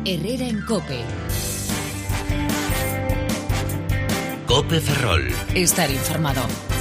Herrera en COPE. COPE Ferrol. Estar informado.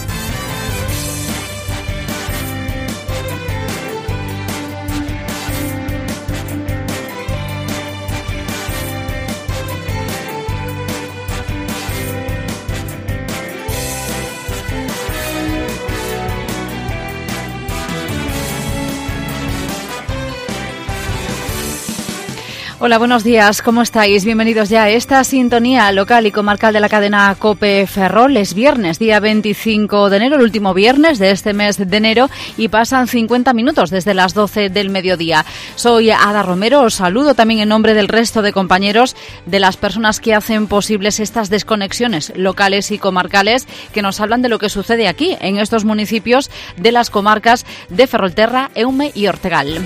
Hola, buenos días, ¿cómo estáis? Bienvenidos ya a esta sintonía local y comarcal de la cadena COPE Ferrol. Es viernes, día 25 de enero, el último viernes de este mes de enero, y pasan 50 minutos desde las 12 del mediodía. Soy Ada Romero, os saludo también en nombre del resto de compañeros, de las personas que hacen posibles estas desconexiones locales y comarcales que nos hablan de lo que sucede aquí, en estos municipios de las comarcas de Ferrolterra, Eume y Ortegal.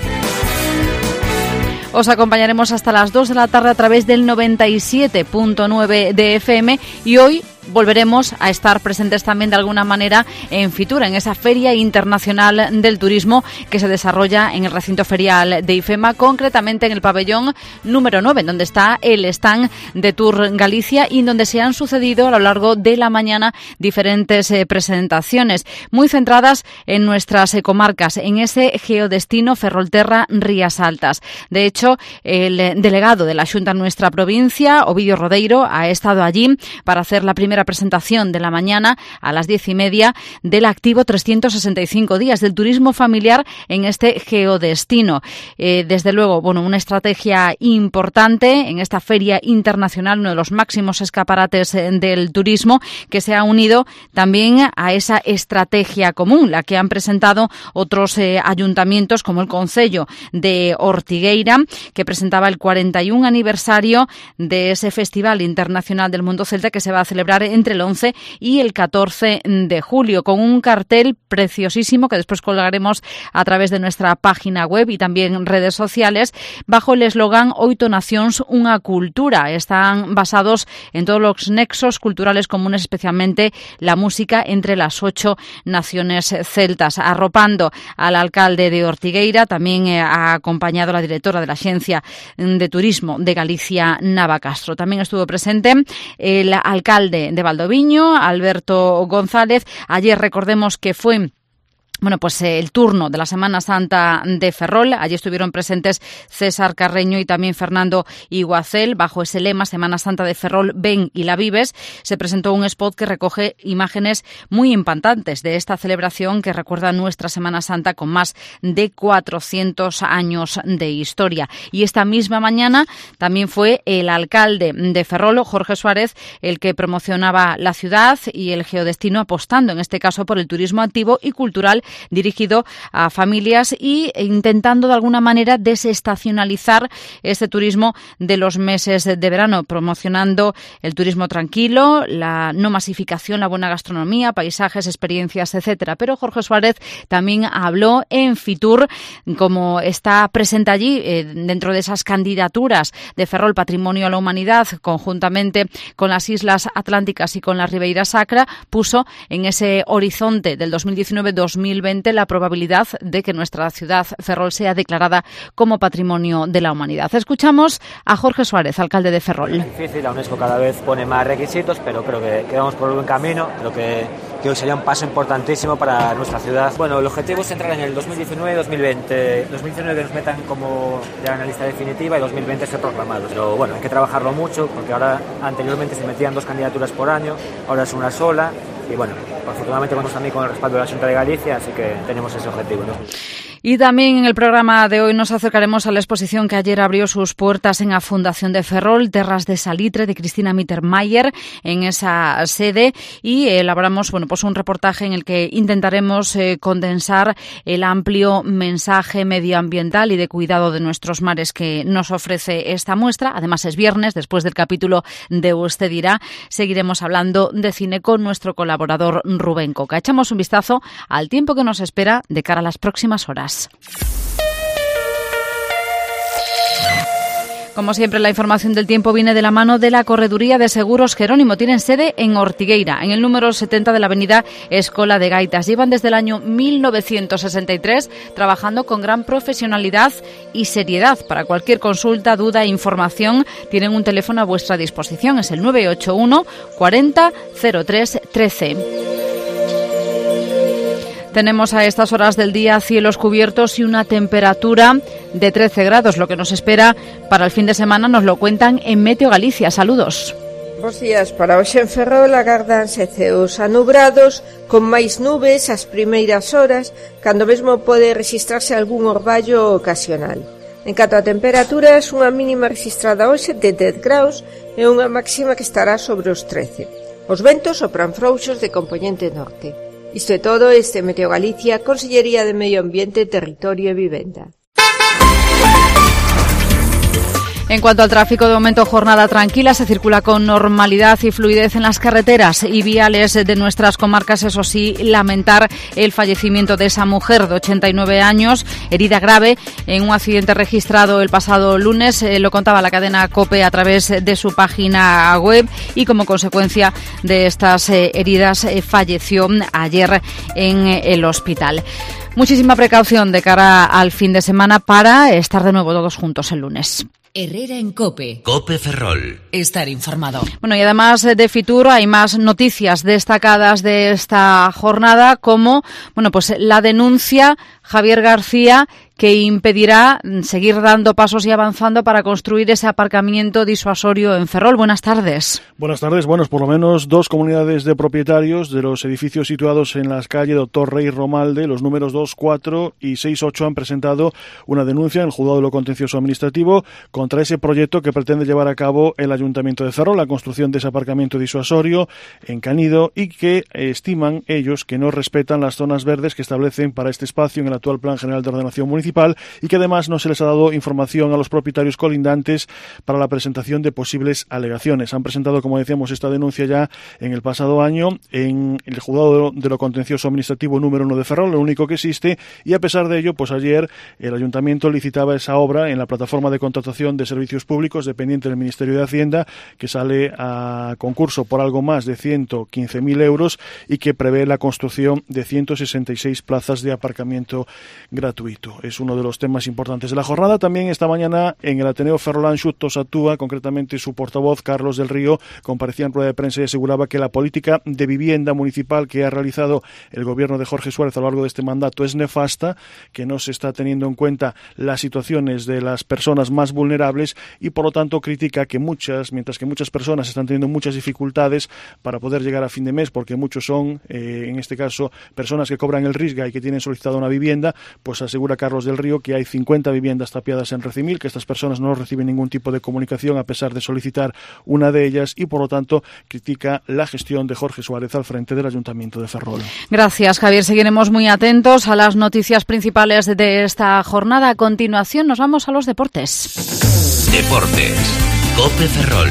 Os acompañaremos hasta las 2 de la tarde a través del 97.9 de FM y hoy volveremos a estar presentes también de alguna manera en Fitur, en esa Feria Internacional del Turismo que se desarrolla en el recinto ferial de IFEMA, concretamente en el pabellón número 9, donde está el stand de Tour Galicia y donde se han sucedido a lo largo de la mañana diferentes presentaciones, muy centradas en nuestras comarcas, en ese geodestino Ferrolterra Rías Altas. De hecho, el delegado de la Xunta en nuestra provincia, Ovidio Rodeiro, ha estado allí para hacer la primera presentación de la mañana a las 10:30 del activo 365 días del turismo familiar en este geodestino. Desde luego, bueno, una estrategia importante en esta feria internacional, uno de los máximos escaparates del turismo, que se ha unido también a esa estrategia común, la que han presentado otros ayuntamientos como el Concello de Ortigueira, que presentaba el 41 aniversario de ese Festival Internacional del Mundo Celta que se va a celebrar entre el 11 y el 14 de julio, con un cartel preciosísimo que después colgaremos a través de nuestra página web y también redes sociales, bajo el eslogan Oito Nacións, unha cultura. Están basados en todos los nexos culturales comunes, especialmente la música entre las 8 naciones celtas. Arropando al alcalde de Ortigueira, también ha acompañado la directora de la Agencia de Turismo de Galicia, Nava Castro. También estuvo presente el alcalde de Valdoviño, Alberto González. Ayer recordemos que fue pues el turno de la Semana Santa de Ferrol. Allí estuvieron presentes César Carreño y también Fernando Iguacel. Bajo ese lema, Semana Santa de Ferrol, ven y la vives, se presentó un spot que recoge imágenes muy impactantes de esta celebración que recuerda nuestra Semana Santa con más de 400 años de historia. Y esta misma mañana también fue el alcalde de Ferrol, Jorge Suárez, el que promocionaba la ciudad y el geodestino, apostando en este caso por el turismo activo y cultural dirigido a familias y intentando de alguna manera desestacionalizar este turismo de los meses de verano, promocionando el turismo tranquilo, la no masificación, la buena gastronomía, paisajes, experiencias, etcétera. Pero Jorge Suárez también habló en Fitur, como está presente allí dentro de esas candidaturas de Ferrol Patrimonio a la Humanidad, conjuntamente con las Islas Atlánticas y con la Ribeira Sacra, puso en ese horizonte del 2019-2020 la probabilidad de que nuestra ciudad Ferrol sea declarada como Patrimonio de la Humanidad. Escuchamos a Jorge Suárez, alcalde de Ferrol. Es difícil, la UNESCO cada vez pone más requisitos, pero creo que vamos por un buen camino. Creo que hoy sería un paso importantísimo para nuestra ciudad. Bueno, el objetivo es entrar en el 2019-2020. 2019 que nos metan como ya en la lista definitiva y 2020 ser proclamados. Pero bueno, hay que trabajarlo mucho porque ahora anteriormente se metían 2 candidaturas por año, ahora es una sola. Y bueno, afortunadamente contamos también con el respaldo de la Xunta de Galicia, así que tenemos ese objetivo, ¿no? Y también en el programa de hoy nos acercaremos a la exposición que ayer abrió sus puertas en la Fundación de Ferrol, Terras de Salitre, de Cristina Mittermeier, en esa sede, y elaboramos un reportaje en el que intentaremos condensar el amplio mensaje medioambiental y de cuidado de nuestros mares que nos ofrece esta muestra. Además es viernes, después del capítulo de Usted dirá, seguiremos hablando de cine con nuestro colaborador Rubén Coca. Echamos un vistazo al tiempo que nos espera de cara a las próximas horas. Como siempre, la información del tiempo viene de la mano de la Correduría de Seguros Jerónimo. Tienen sede en Ortigueira, en el número 70 de la avenida Escola de Gaitas. Llevan desde el año 1963 trabajando con gran profesionalidad y seriedad. Para cualquier consulta, duda e información, tienen un teléfono a vuestra disposición. Es el 981 40 03 13. Tenemos a estas horas del día cielos cubiertos y una temperatura de 13 grados. Lo que nos espera para el fin de semana nos lo cuentan en Meteo Galicia. Saludos. Bos días. Para hoxe en Ferrol agárdanse ceos anubrados con máis nubes ás primeiras horas, cando mesmo pode rexistrarse algún orballo ocasional. En canto a temperaturas, unha mínima registrada hoxe de 10 graus e unha máxima que estará sobre os 13. Os ventos sopran frouxos de compoñente norte. Isto é todo, este Meteo Galicia, Consellería de Medio Ambiente, Territorio e Vivenda. En cuanto al tráfico, de momento jornada tranquila, se circula con normalidad y fluidez en las carreteras y viales de nuestras comarcas. Eso sí, lamentar el fallecimiento de esa mujer de 89 años, herida grave en un accidente registrado el pasado lunes. Lo contaba la cadena COPE a través de su página web y como consecuencia de estas heridas falleció ayer en el hospital. Muchísima precaución de cara al fin de semana para estar de nuevo todos juntos el lunes. Herrera en COPE. COPE Ferrol. Estar informado. Bueno, y además de Fitur hay más noticias destacadas de esta jornada, como pues la denuncia Javier García, que impedirá seguir dando pasos y avanzando para construir ese aparcamiento disuasorio en Ferrol. Buenas tardes. Buenas tardes. Bueno, por lo menos 2 comunidades de propietarios de los edificios situados en las calles Doctor Rey Romalde, los números 2, 4 y 6, 8, han presentado una denuncia en el Juzgado de lo Contencioso Administrativo contra ese proyecto que pretende llevar a cabo el Ayuntamiento de Ferrol, la construcción de ese aparcamiento disuasorio en Canido, y que estiman ellos que no respetan las zonas verdes que establecen para este espacio en el actual Plan General de Ordenación Municipal, y que además no se les ha dado información a los propietarios colindantes para la presentación de posibles alegaciones. Han presentado, como decíamos, esta denuncia ya en el pasado año en el Juzgado de lo Contencioso Administrativo número 1 de Ferrol, lo único que existe, y a pesar de ello, pues ayer el Ayuntamiento licitaba esa obra en la plataforma de contratación de servicios públicos dependiente del Ministerio de Hacienda, que sale a concurso por algo más de 115.000 euros y que prevé la construcción de 166 plazas de aparcamiento gratuito. Es uno de los temas importantes de la jornada. También esta mañana en el Ateneo Ferrolán Xut Atúa, concretamente su portavoz Carlos del Río, comparecía en rueda de prensa y aseguraba que la política de vivienda municipal que ha realizado el gobierno de Jorge Suárez a lo largo de este mandato es nefasta, que no se está teniendo en cuenta las situaciones de las personas más vulnerables y por lo tanto critica que mientras que muchas personas están teniendo muchas dificultades para poder llegar a fin de mes, porque muchos son, en este caso, personas que cobran el RISGA y que tienen solicitada una vivienda, pues asegura Carlos del Río que hay 50 viviendas tapiadas en Recimil, que estas personas no reciben ningún tipo de comunicación a pesar de solicitar una de ellas, y por lo tanto critica la gestión de Jorge Suárez al frente del Ayuntamiento de Ferrol. Gracias, Javier. Seguiremos muy atentos a las noticias principales de esta jornada. A continuación nos vamos a los deportes. Deportes. COPE Ferrol.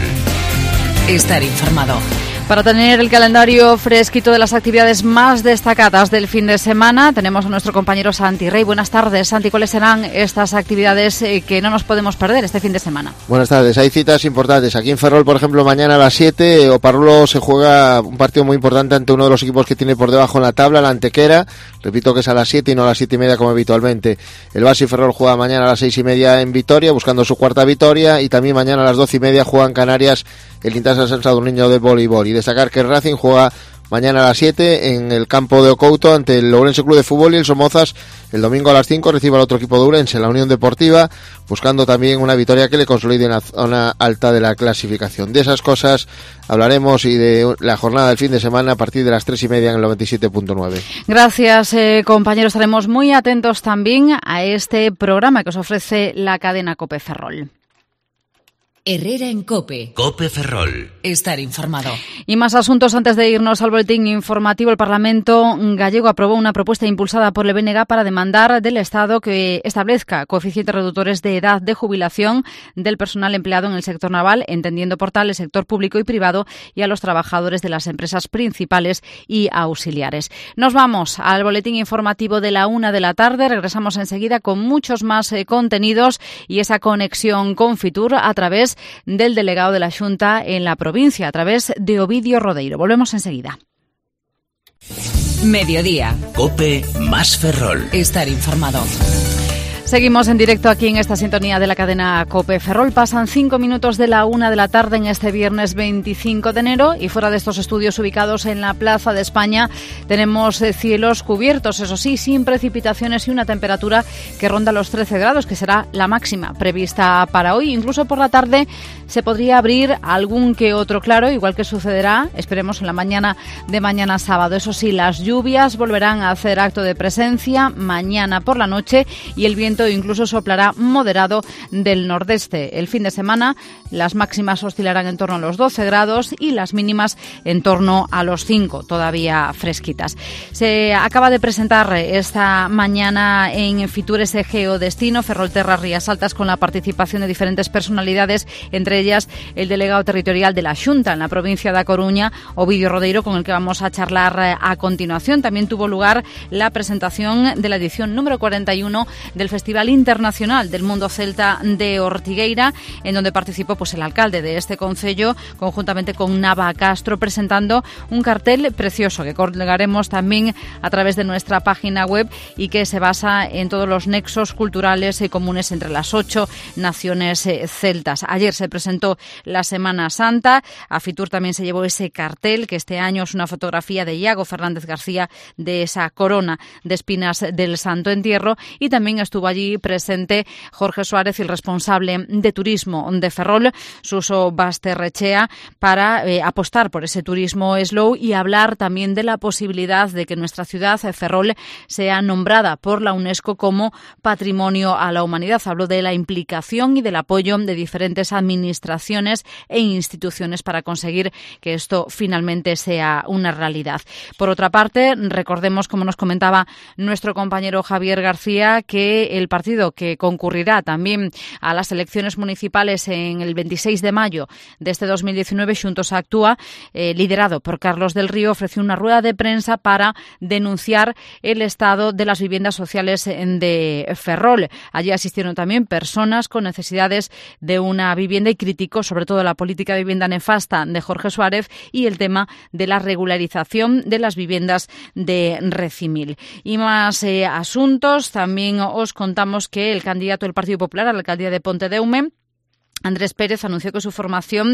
Estar informado. Para tener el calendario fresquito de las actividades más destacadas del fin de semana, tenemos a nuestro compañero Santi Rey. Buenas tardes, Santi. ¿Cuáles serán estas actividades que no nos podemos perder este fin de semana? Buenas tardes. Hay citas importantes. Aquí en Ferrol, por ejemplo, mañana a las 7, Oparrulo se juega un partido muy importante ante uno de los equipos que tiene por debajo en la tabla, la Antequera. Repito que es a las 7 y no a las 7:30 como habitualmente. El Basi Ferrol juega mañana a las 6:30 en Vitoria, buscando su cuarta victoria, y también mañana a las 12:30 juegan Canarias el Intasa San Sadurniño de voleibol. Y destacar que el Racing juega mañana a las 7 en el campo de Ocouto ante el Ourense Club de Fútbol, y el Somozas el domingo a las 5 recibe al otro equipo de Ourense, la Unión Deportiva, buscando también una victoria que le consolide en la zona alta de la clasificación. De esas cosas hablaremos y de la jornada del fin de semana a partir de las 3:30 en el 97.9. Gracias, compañeros. Estaremos muy atentos también a este programa que os ofrece la cadena COPE Ferrol. Herrera en COPE. COPE Ferrol. Estar informado. Y más asuntos antes de irnos al boletín informativo. El Parlamento gallego aprobó una propuesta impulsada por el BNG para demandar del Estado que establezca coeficientes reductores de edad de jubilación del personal empleado en el sector naval, entendiendo por tal el sector público y privado y a los trabajadores de las empresas principales y auxiliares. Nos vamos al boletín informativo de la 1 de la tarde. Regresamos enseguida con muchos más contenidos y esa conexión con Fitur a través del delegado de la Xunta en la provincia, a través de Ovidio Rodeiro. Volvemos enseguida. Mediodía. COPE más Ferrol. Estar informado. Seguimos en directo aquí en esta sintonía de la cadena COPE Ferrol. Pasan 5 minutos de la 1 de la tarde en este viernes 25 de enero y fuera de estos estudios ubicados en la Plaza de España tenemos cielos cubiertos, eso sí, sin precipitaciones y una temperatura que ronda los 13 grados, que será la máxima prevista para hoy. Incluso por la tarde se podría abrir algún que otro claro, igual que sucederá, esperemos, en la mañana de mañana sábado. Eso sí, las lluvias volverán a hacer acto de presencia mañana por la noche y el viento incluso soplará moderado del nordeste. El fin de semana las máximas oscilarán en torno a los 12 grados y las mínimas en torno a los 5, todavía fresquitas. Se acaba de presentar esta mañana en Fitur ese geodestino Ferrolterra Rías Altas con la participación de diferentes personalidades, entre ellas el delegado territorial de la Xunta en la provincia de A Coruña, Ovidio Rodeiro, con el que vamos a charlar a continuación. También tuvo lugar la presentación de la edición número 41 del Festival Internacional del Mundo Celta de Ortigueira, en donde participó el alcalde de este concello, conjuntamente con Nava Castro, presentando un cartel precioso que colgaremos también a través de nuestra página web y que se basa en todos los nexos culturales comunes entre las 8 naciones celtas. Ayer se presentó la Semana Santa. A Fitur también se llevó ese cartel, que este año es una fotografía de Iago Fernández García de esa corona de espinas del Santo Entierro, y también estuvo allí presente Jorge Suárez, el responsable de turismo de Ferrol, Suso Basterrechea, para apostar por ese turismo slow y hablar también de la posibilidad de que nuestra ciudad, Ferrol, sea nombrada por la UNESCO como Patrimonio a la Humanidad. Habló de la implicación y del apoyo de diferentes administraciones e instituciones para conseguir que esto finalmente sea una realidad. Por otra parte, recordemos, como nos comentaba nuestro compañero Javier García, que el partido que concurrirá también a las elecciones municipales en el 26 de mayo de este 2019, Xuntos Actúa, liderado por Carlos del Río, ofreció una rueda de prensa para denunciar el estado de las viviendas sociales de Ferrol. Allí asistieron también personas con necesidades de una vivienda y criticó sobre todo la política de vivienda nefasta de Jorge Suárez y el tema de la regularización de las viviendas de Recimil. Y más asuntos, también os contamos que el candidato del Partido Popular a la alcaldía de Pontedeume, Andrés Pérez, anunció que su formación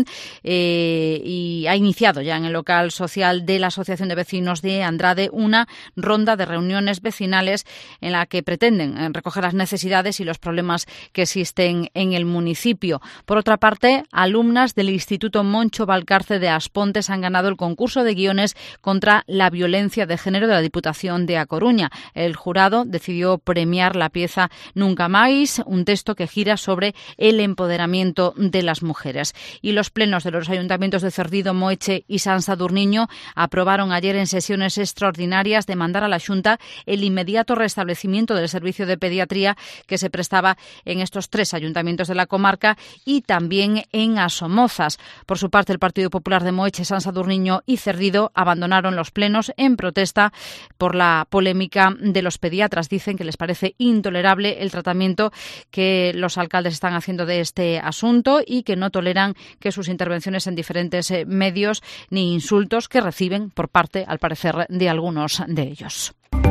y ha iniciado ya en el local social de la Asociación de Vecinos de Andrade una ronda de reuniones vecinales en la que pretenden recoger las necesidades y los problemas que existen en el municipio. Por otra parte, alumnas del Instituto Moncho Valcarce de Aspontes han ganado el concurso de guiones contra la violencia de género de la Diputación de A Coruña. El jurado decidió premiar la pieza Nunca Máis, un texto que gira sobre el empoderamiento de las mujeres. Y los plenos de los ayuntamientos de Cerdido, Moeche y San Sadurniño aprobaron ayer en sesiones extraordinarias demandar a la Xunta el inmediato restablecimiento del servicio de pediatría que se prestaba en estos 3 ayuntamientos de la comarca y también en Asomozas. Por su parte, el Partido Popular de Moeche, San Sadurniño y Cerdido abandonaron los plenos en protesta por la polémica de los pediatras. Dicen que les parece intolerable el tratamiento que los alcaldes están haciendo de este asunto y que no toleran que sus intervenciones en diferentes medios ni insultos que reciben por parte, al parecer, de algunos de ellos.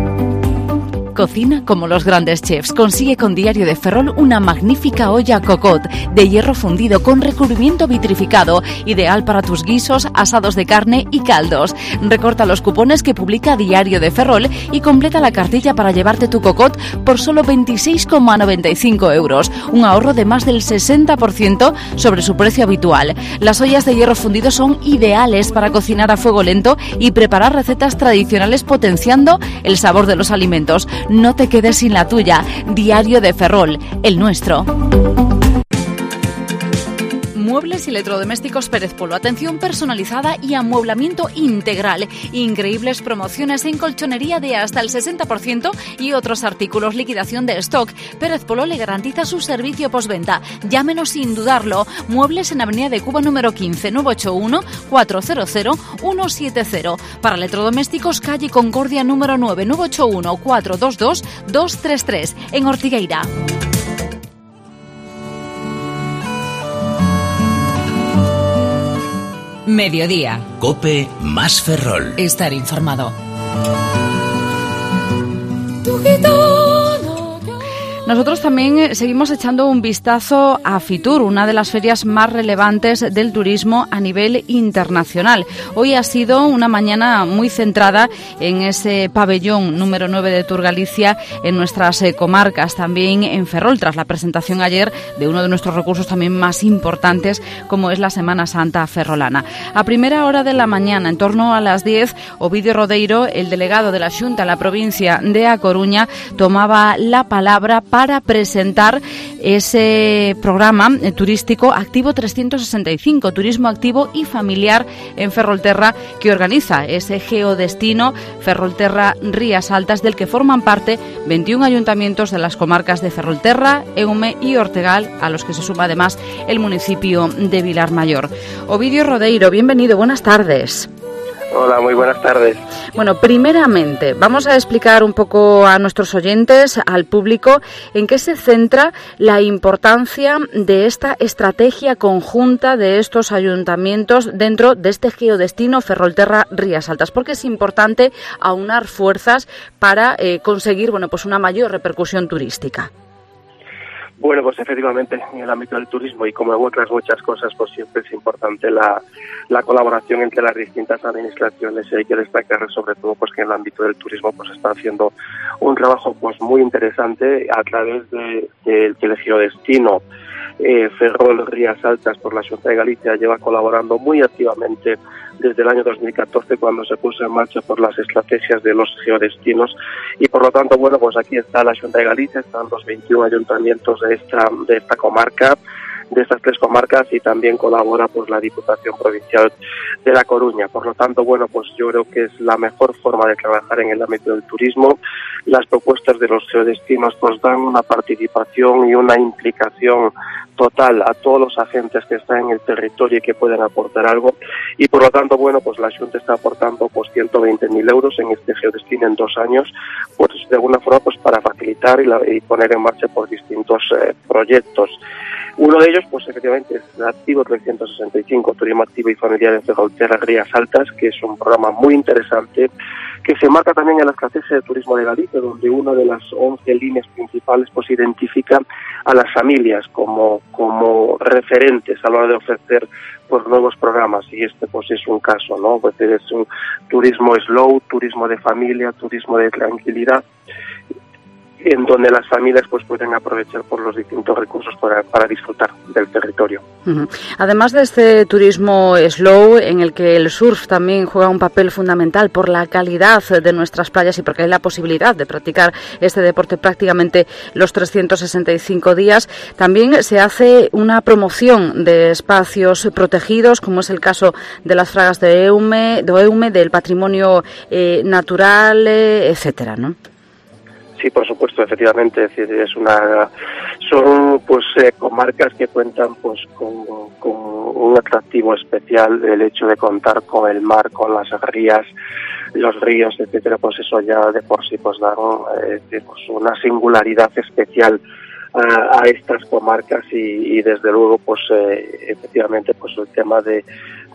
Cocina como los grandes chefs. Consigue con Diario de Ferrol una magnífica olla Cocot de hierro fundido con recubrimiento vitrificado, ideal para tus guisos, asados de carne y caldos. Recorta los cupones que publica Diario de Ferrol y completa la cartilla para llevarte tu Cocot por solo 26,95 euros, un ahorro de más del 60% sobre su precio habitual. Las ollas de hierro fundido son ideales para cocinar a fuego lento y preparar recetas tradicionales potenciando el sabor de los alimentos. No te quedes sin la tuya. Diario de Ferrol, el nuestro. Muebles y electrodomésticos Pérez Polo. Atención personalizada y amueblamiento integral. Increíbles promociones en colchonería de hasta el 60% y otros artículos. Liquidación de stock. Pérez Polo le garantiza su servicio postventa. Llámenos sin dudarlo. Muebles en Avenida de Cuba número 15, 981 400 170. Para electrodomésticos, calle Concordia número 9, 981 422 233 en Ortigueira. Mediodía. COPE más Ferrol. Estar informado. Nosotros también seguimos echando un vistazo a Fitur, una de las ferias más relevantes del turismo a nivel internacional. Hoy ha sido una mañana muy centrada en ese pabellón número 9 de Tour Galicia, en nuestras comarcas, también en Ferrol, tras la presentación ayer de uno de nuestros recursos también más importantes, como es la Semana Santa ferrolana. A primera hora de la mañana, en torno a las 10, Ovidio Rodeiro, el delegado de la Xunta en la provincia de A Coruña, tomaba la palabra para presentar ese programa turístico Activo 365, turismo activo y familiar en Ferrolterra, que organiza ese geodestino Ferrolterra Rías Altas, del que forman parte 21 ayuntamientos de las comarcas de Ferrolterra, Eume y Ortegal, a los que se suma además el municipio de Vilarmayor. Ovidio Rodeiro, bienvenido, buenas tardes. Hola, muy buenas tardes. Bueno, primeramente, vamos a explicar un poco a nuestros oyentes, al público, en qué se centra la importancia de esta estrategia conjunta de estos ayuntamientos dentro de este geodestino Ferrolterra Rías Altas, porque es importante aunar fuerzas para conseguir, pues una mayor repercusión turística. Bueno, pues efectivamente, en el ámbito del turismo y como en otras muchas cosas, pues siempre es importante la colaboración entre las distintas administraciones, y hay que destacar sobre todo pues que en el ámbito del turismo pues está haciendo un trabajo pues muy interesante a través del geodestino Ferrol Rías Altas por la Xunta de Galicia. Lleva colaborando muy activamente desde el año 2014, cuando se puso en marcha por las estrategias de los geodestinos, y por lo tanto, pues aquí está la Xunta de Galicia, están los 21 ayuntamientos de esta comarca, de estas tres comarcas, y también colabora pues la Diputación Provincial de La Coruña. Por lo tanto, pues yo creo que es la mejor forma de trabajar en el ámbito del turismo. Las propuestas de los geodestinos pues dan una participación y una implicación total a todos los agentes que están en el territorio y que pueden aportar algo, y por lo tanto, pues la Xunta está aportando pues 120.000 euros en este geodestino en 2 años, pues de alguna forma pues para facilitar y poner en marcha por distintos proyectos. Uno de ellos, pues efectivamente, es Activo 365, Turismo Activo y Familiar en Ferrolterra Rías Altas, que es un programa muy interesante, que se marca también en la estrategia de turismo de Galicia, donde una de las 11 líneas principales pues identifica a las familias como referentes a la hora de ofrecer pues nuevos programas, y este pues es un caso, ¿no? Pues es un turismo slow, turismo de familia, turismo de tranquilidad, en donde las familias pues pueden aprovechar por los distintos recursos para disfrutar del territorio. Uh-huh. Además de este turismo slow, en el que el surf también juega un papel fundamental por la calidad de nuestras playas y porque hay la posibilidad de practicar este deporte prácticamente los 365 días, también se hace una promoción de espacios protegidos, como es el caso de las fragas de Eume, del patrimonio natural, etcétera, ¿no? Sí, por supuesto, efectivamente, es decir, son comarcas que cuentan pues con un atractivo especial. El hecho de contar con el mar, con las rías, los ríos, etcétera, pues eso ya de por sí pues da una singularidad especial a estas comarcas, y desde luego pues efectivamente pues el tema del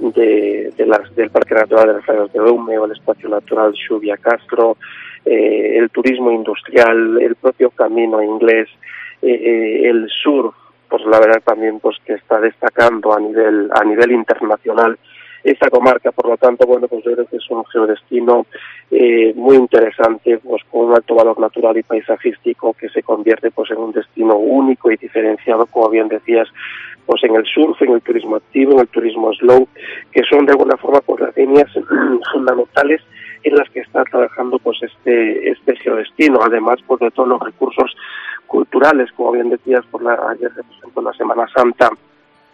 Parque Natural de las Fragas de Eume o el Espacio Natural Xubia Castro, el turismo industrial, el propio camino inglés, el sur, pues la verdad también pues que está destacando a nivel internacional esta comarca. Por lo tanto, pues yo creo que es un geodestino muy interesante, pues con un alto valor natural y paisajístico, que se convierte pues en un destino único y diferenciado, como bien decías, pues en el surf, en el turismo activo, en el turismo slow, que son de alguna forma pues las líneas fundamentales en las que está trabajando pues este geodestino, además pues de todos los recursos culturales, como bien decías, ayer se presentó la Semana Santa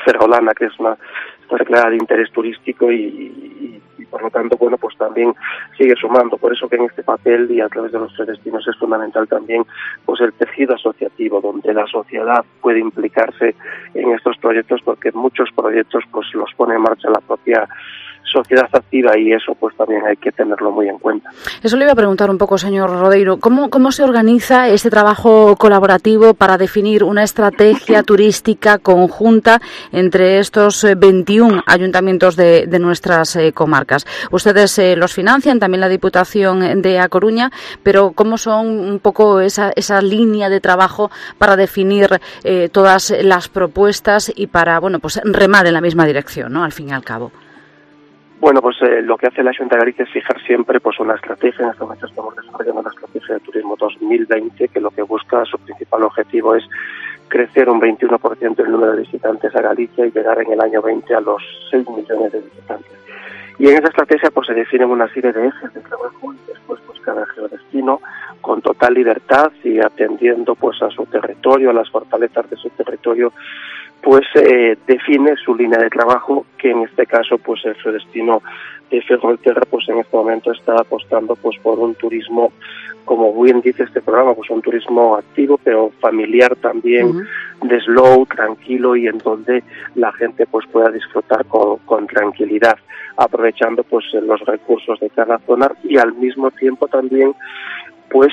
ferrolana, que es una declarada de interés turístico y por lo tanto, bueno, pues también sigue sumando. Por eso que en este papel y a través de los 3 destinos es fundamental también pues el tejido asociativo, donde la sociedad puede implicarse en estos proyectos, porque muchos proyectos pues los pone en marcha la propia sociedad activa y eso pues también hay que tenerlo muy en cuenta. Eso le iba a preguntar un poco, señor Rodeiro, ¿cómo se organiza este trabajo colaborativo para definir una estrategia turística conjunta entre estos 21 ayuntamientos de nuestras comarcas? Ustedes los financian, también la Diputación de A Coruña, pero ¿cómo son un poco esa línea de trabajo para definir todas las propuestas y para, bueno, pues remar en la misma dirección, ¿no?, al fin y al cabo? Bueno, pues lo que hace la Xunta de Galicia es fijar siempre pues una estrategia. En este momento estamos desarrollando la estrategia de turismo 2020, que lo que busca, su principal objetivo es crecer un 21% el número de visitantes a Galicia y llegar en el año 20 a los 6 millones de visitantes. Y en esa estrategia pues se definen una serie de ejes de trabajo y después pues cada geodestino con total libertad y atendiendo pues a su territorio, a las fortalezas de su territorio, pues define su línea de trabajo, que en este caso pues el geodestino de Ferrolterra pues en este momento está apostando pues por un turismo, como bien dice este programa, pues un turismo activo pero familiar también, de slow, tranquilo y en donde la gente pues pueda disfrutar con tranquilidad, aprovechando pues los recursos de cada zona y al mismo tiempo también pues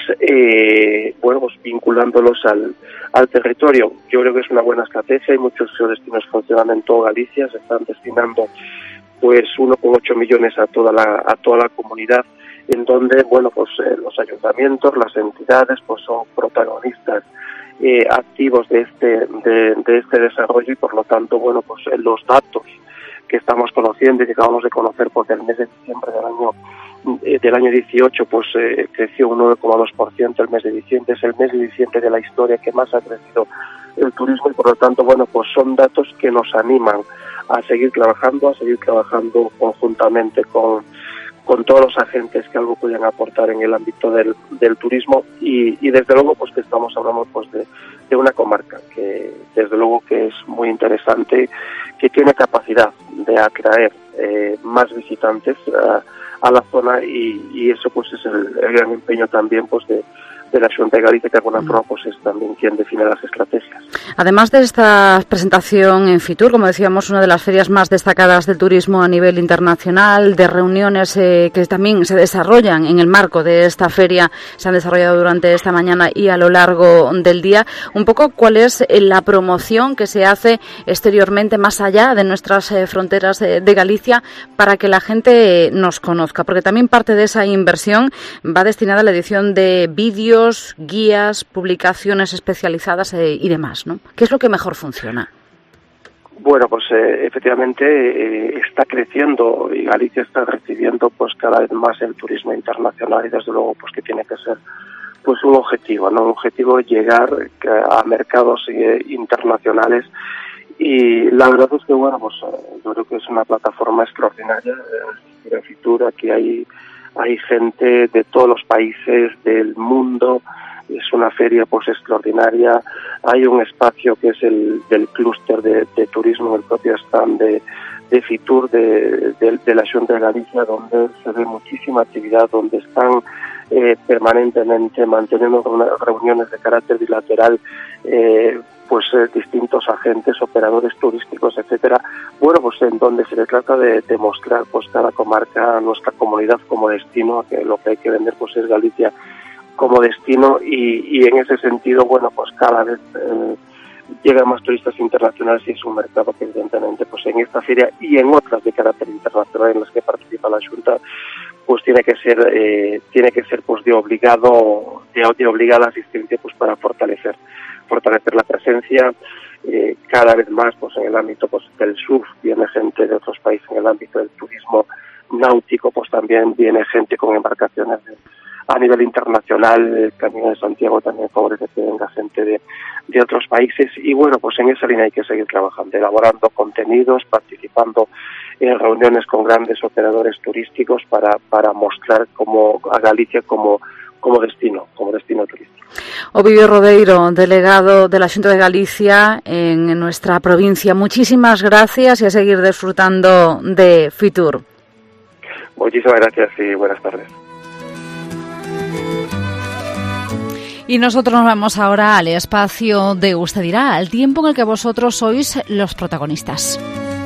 vinculándolos al territorio. Yo creo que es una buena estrategia. Hay muchos geodestinos que funcionan en toda Galicia, se están destinando pues 1,8 millones a toda la comunidad, en donde los ayuntamientos, las entidades pues son protagonistas activos de este desarrollo y por lo tanto los datos que estamos conociendo y que acabamos de conocer pues del mes de diciembre del año 18 pues creció un 9,2% el mes de diciembre. Es el mes de diciembre de la historia que más ha crecido el turismo y por lo tanto pues son datos que nos animan a seguir trabajando conjuntamente con todos los agentes que algo pueden aportar en el ámbito del turismo y desde luego pues que estamos hablando pues de una comarca que desde luego que es muy interesante, que tiene capacidad de atraer más visitantes a la zona y eso pues es el gran empeño también pues de la Xunta de Galicia, que de alguna forma pues es también quien define las estrategias. Además de esta presentación en Fitur, como decíamos, una de las ferias más destacadas del turismo a nivel internacional, de reuniones que también se desarrollan en el marco de esta feria, se han desarrollado durante esta mañana y a lo largo del día, un poco cuál es la promoción que se hace exteriormente más allá de nuestras fronteras de Galicia para que la gente nos conozca, porque también parte de esa inversión va destinada a la edición de vídeos, guías, publicaciones especializadas y demás, ¿no? ¿Qué es lo que mejor funciona? Bueno, pues efectivamente está creciendo y Galicia está recibiendo pues cada vez más el turismo internacional y desde luego pues que tiene que ser pues un objetivo, ¿no? Un objetivo llegar a mercados internacionales y la verdad es que yo creo que es una plataforma extraordinaria de Fitur. Aquí hay gente de todos los países del mundo, es una feria pues extraordinaria, hay un espacio que es el del clúster de turismo, el propio stand de Fitur, de la Xunta de Galicia, donde se ve muchísima actividad, donde están permanentemente manteniendo reuniones de carácter bilateral distintos agentes, operadores turísticos, etcétera. En donde se le trata de mostrar pues cada comarca, nuestra comunidad como destino, que lo que hay que vender pues es Galicia como destino y en ese sentido cada vez llegan más turistas internacionales y es un mercado que evidentemente pues en esta feria y en otras de carácter internacional en las que participa la Xunta pues tiene que ser pues de obligada asistencia pues para fortalecer la presencia. Cada vez más pues en el ámbito pues del surf viene gente de otros países, en el ámbito del turismo náutico pues también viene gente con embarcaciones a nivel internacional. El Camino de Santiago también favorece que venga gente de otros países y pues en esa línea hay que seguir trabajando, elaborando contenidos, participando en reuniones con grandes operadores turísticos para mostrar a Galicia como destino turístico. Ovidio Rodeiro, delegado de la Xunta de Galicia en nuestra provincia, muchísimas gracias y a seguir disfrutando de Fitur. Muchísimas gracias y buenas tardes. Y nosotros nos vamos ahora al espacio de Usted dirá, al tiempo en el que vosotros sois los protagonistas.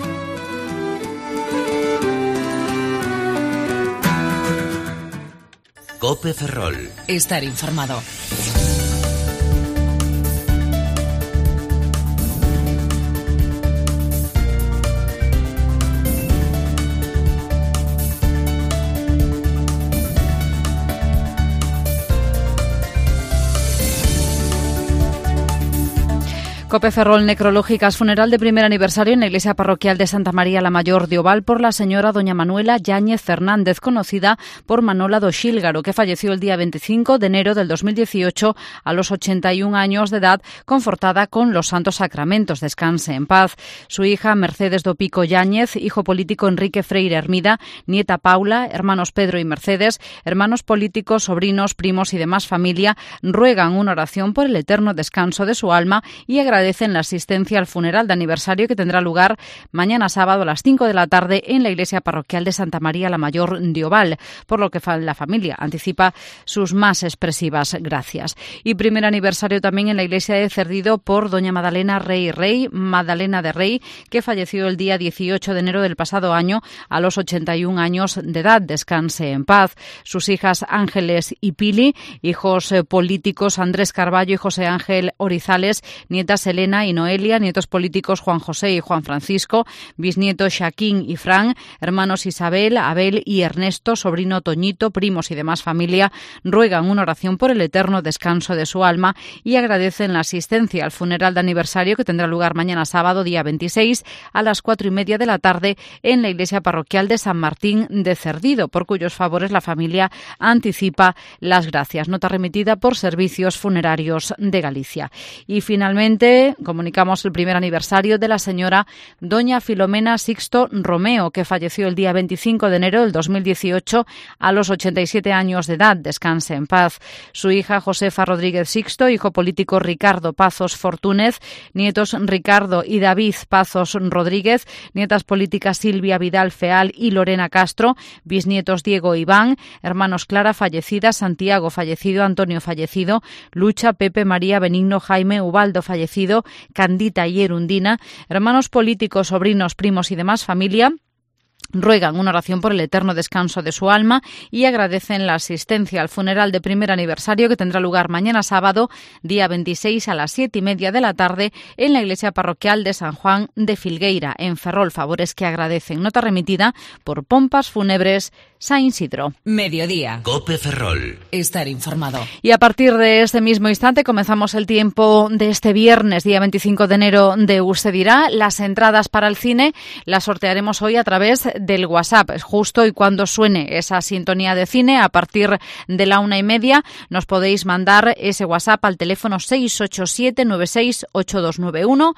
COPE Ferrol. Estar informado. COPE Ferrol, necrológicas, funeral de primer aniversario en la iglesia parroquial de Santa María la Mayor de Oval por la señora doña Manuela Yáñez Fernández, conocida por Manola do Xílgaro, que falleció el día 25 de enero del 2018 a los 81 años de edad, confortada con los santos sacramentos. Descanse en paz. Su hija Mercedes do Pico Yáñez, hijo político Enrique Freire Hermida, nieta Paula, hermanos Pedro y Mercedes, hermanos políticos, sobrinos, primos y demás familia, ruegan una oración por el eterno descanso de su alma y agradecen la asistencia al funeral de aniversario que tendrá lugar mañana sábado a las 5 de la tarde en la iglesia parroquial de Santa María la Mayor de Oval, por lo que la familia anticipa sus más expresivas gracias. Y primer aniversario también en la iglesia de Cerdido por doña Madalena Magdalena de Rey, que falleció el día 18 de enero del pasado año a los 81 años de edad. Descanse en paz. Sus hijas Ángeles y Pili, hijos políticos Andrés Carballo y José Ángel Orizales, nietas Elena y Noelia, nietos políticos Juan José y Juan Francisco, bisnietos Shaquín y Fran, hermanos Isabel, Abel y Ernesto, sobrino Toñito, primos y demás familia, ruegan una oración por el eterno descanso de su alma y agradecen la asistencia al funeral de aniversario que tendrá lugar mañana sábado, día 26, a las 4:30 de la tarde en la iglesia parroquial de San Martín de Cerdido, por cuyos favores la familia anticipa las gracias. Nota remitida por Servicios Funerarios de Galicia. Y finalmente comunicamos el primer aniversario de la señora doña Filomena Sixto Romeo, que falleció el día 25 de enero del 2018 a los 87 años de edad. Descanse en paz. Su hija Josefa Rodríguez Sixto, hijo político Ricardo Pazos Fortúnez, nietos Ricardo y David Pazos Rodríguez, nietas políticas Silvia Vidal Feal y Lorena Castro, bisnietos Diego Iván, hermanos Clara fallecida, Santiago fallecido, Antonio fallecido, Lucha, Pepe, María, Benigno, Jaime, Ubaldo fallecido, Candita y Erundina, hermanos políticos, sobrinos, primos y demás familia, ruegan una oración por el eterno descanso de su alma y agradecen la asistencia al funeral de primer aniversario que tendrá lugar mañana sábado, día 26 a las 7:30 de la tarde en la iglesia parroquial de San Juan de Filgueira, en Ferrol. Favores que agradecen. Nota remitida por Pompas Fúnebres San Isidro. Mediodía. COPE Ferrol. Estar informado. Y a partir de este mismo instante comenzamos el tiempo de este viernes, día 25 de enero de Usted dirá. Las entradas para el cine las sortearemos hoy a través del WhatsApp. Justo y cuando suene esa sintonía de cine, a partir de la 1:30, nos podéis mandar ese WhatsApp al teléfono 687-968291,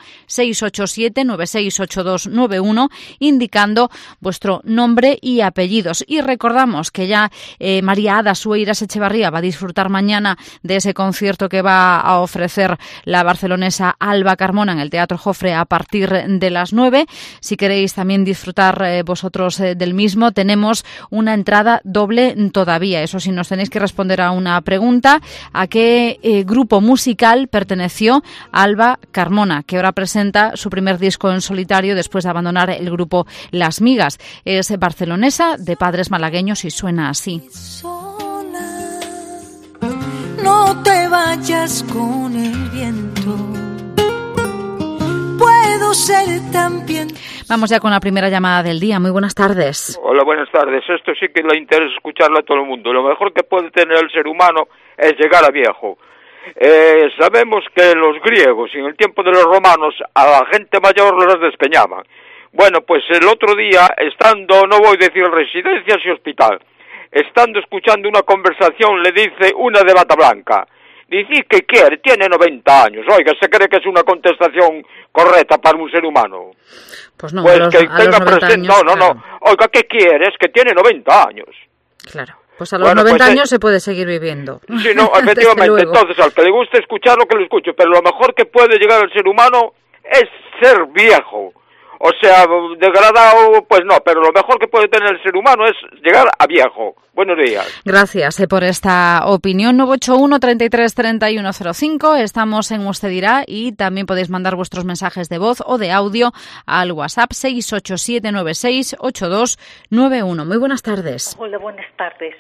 687-968291, indicando vuestro nombre y apellidos. Y recordamos que ya María Ada Sueiras Echevarría va a disfrutar mañana de ese concierto que va a ofrecer la barcelonesa Alba Carmona en el Teatro Jofre a partir de las 9. Si queréis también disfrutar vosotros del mismo, tenemos una entrada doble todavía. Eso sí, nos tenéis que responder a una pregunta: ¿a qué grupo musical perteneció Alba Carmona, que ahora presenta su primer disco en solitario después de abandonar el grupo Las Migas? Es barcelonesa, de padres malagueños, y suena así. No te vayas con el viento. Puedo ser también. Vamos ya con la primera llamada del día. Muy buenas tardes. Hola, buenas tardes. Esto sí que le interesa escucharlo a todo el mundo. Lo mejor que puede tener el ser humano es llegar a viejo. Sabemos que los griegos, en el tiempo de los romanos, a la gente mayor los despeñaban. Bueno, pues el otro día, estando, no voy a decir residencias y hospital, estando escuchando una conversación, le dice una de bata blanca: dice que quiere, tiene 90 años. Oiga, ¿se cree que es una contestación correcta para un ser humano? Pues no, pues a los, que a tenga los 90 presente. Años, no. Oiga, ¿qué quiere? Es que tiene 90 años. Claro. Pues a los 90 años se puede seguir viviendo. Sí, no, efectivamente. Entonces, al que le guste escucharlo, que lo escuche. Pero lo mejor que puede llegar al ser humano es ser viejo. O sea, degradado, pues no, pero lo mejor que puede tener el ser humano es llegar a viejo. Buenos días. Gracias por esta opinión. 981 33 31 05. Estamos en Usted Dirá y también podéis mandar vuestros mensajes de voz o de audio al WhatsApp 687968291. Muy buenas tardes. Hola, buenas tardes.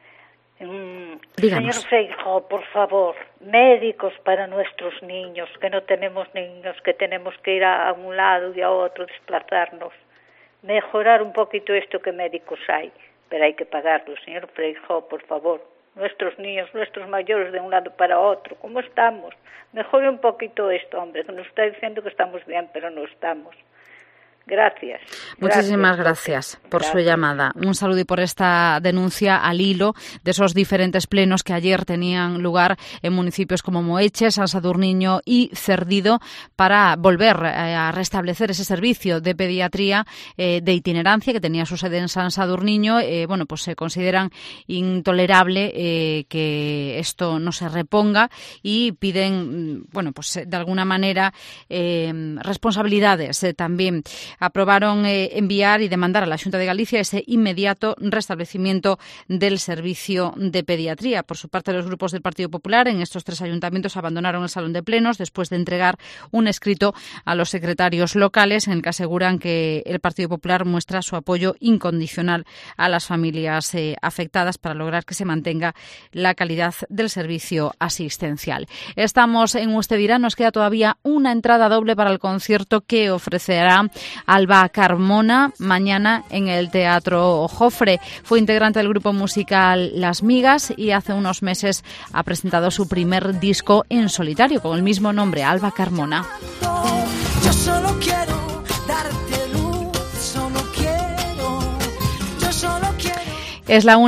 Díganos. Señor Feijóo, por favor, médicos para nuestros niños, que no tenemos niños, que tenemos que ir a un lado y a otro, desplazarnos. Mejorar un poquito esto, que médicos hay, pero hay que pagarlos. Señor Feijóo, por favor, nuestros niños, nuestros mayores, de un lado para otro, ¿cómo estamos? Mejore un poquito esto, hombre, que nos está diciendo que estamos bien, pero no estamos. Gracias. Muchísimas gracias por su llamada. Un saludo y por esta denuncia al hilo de esos diferentes plenos que ayer tenían lugar en municipios como Moeche, San Sadurniño y Cerdido para volver a restablecer ese servicio de pediatría de itinerancia que tenía su sede en San Sadurniño. Pues se consideran intolerable que esto no se reponga y piden, de alguna manera responsabilidades también. Aprobaron enviar y demandar a la Xunta de Galicia ese inmediato restablecimiento del servicio de pediatría. Por su parte, los grupos del Partido Popular en estos 3 ayuntamientos abandonaron el salón de plenos después de entregar un escrito a los secretarios locales en el que aseguran que el Partido Popular muestra su apoyo incondicional a las familias afectadas para lograr que se mantenga la calidad del servicio asistencial. Estamos en Usted Dirá. Nos queda todavía una entrada doble para el concierto que ofrecerá Alba Carmona mañana en el Teatro Jofre. Fue integrante del grupo musical Las Migas y hace unos meses ha presentado su primer disco en solitario con el mismo nombre, Alba Carmona. Yo solo quiero darte luz, solo quiero, yo solo quiero. Es la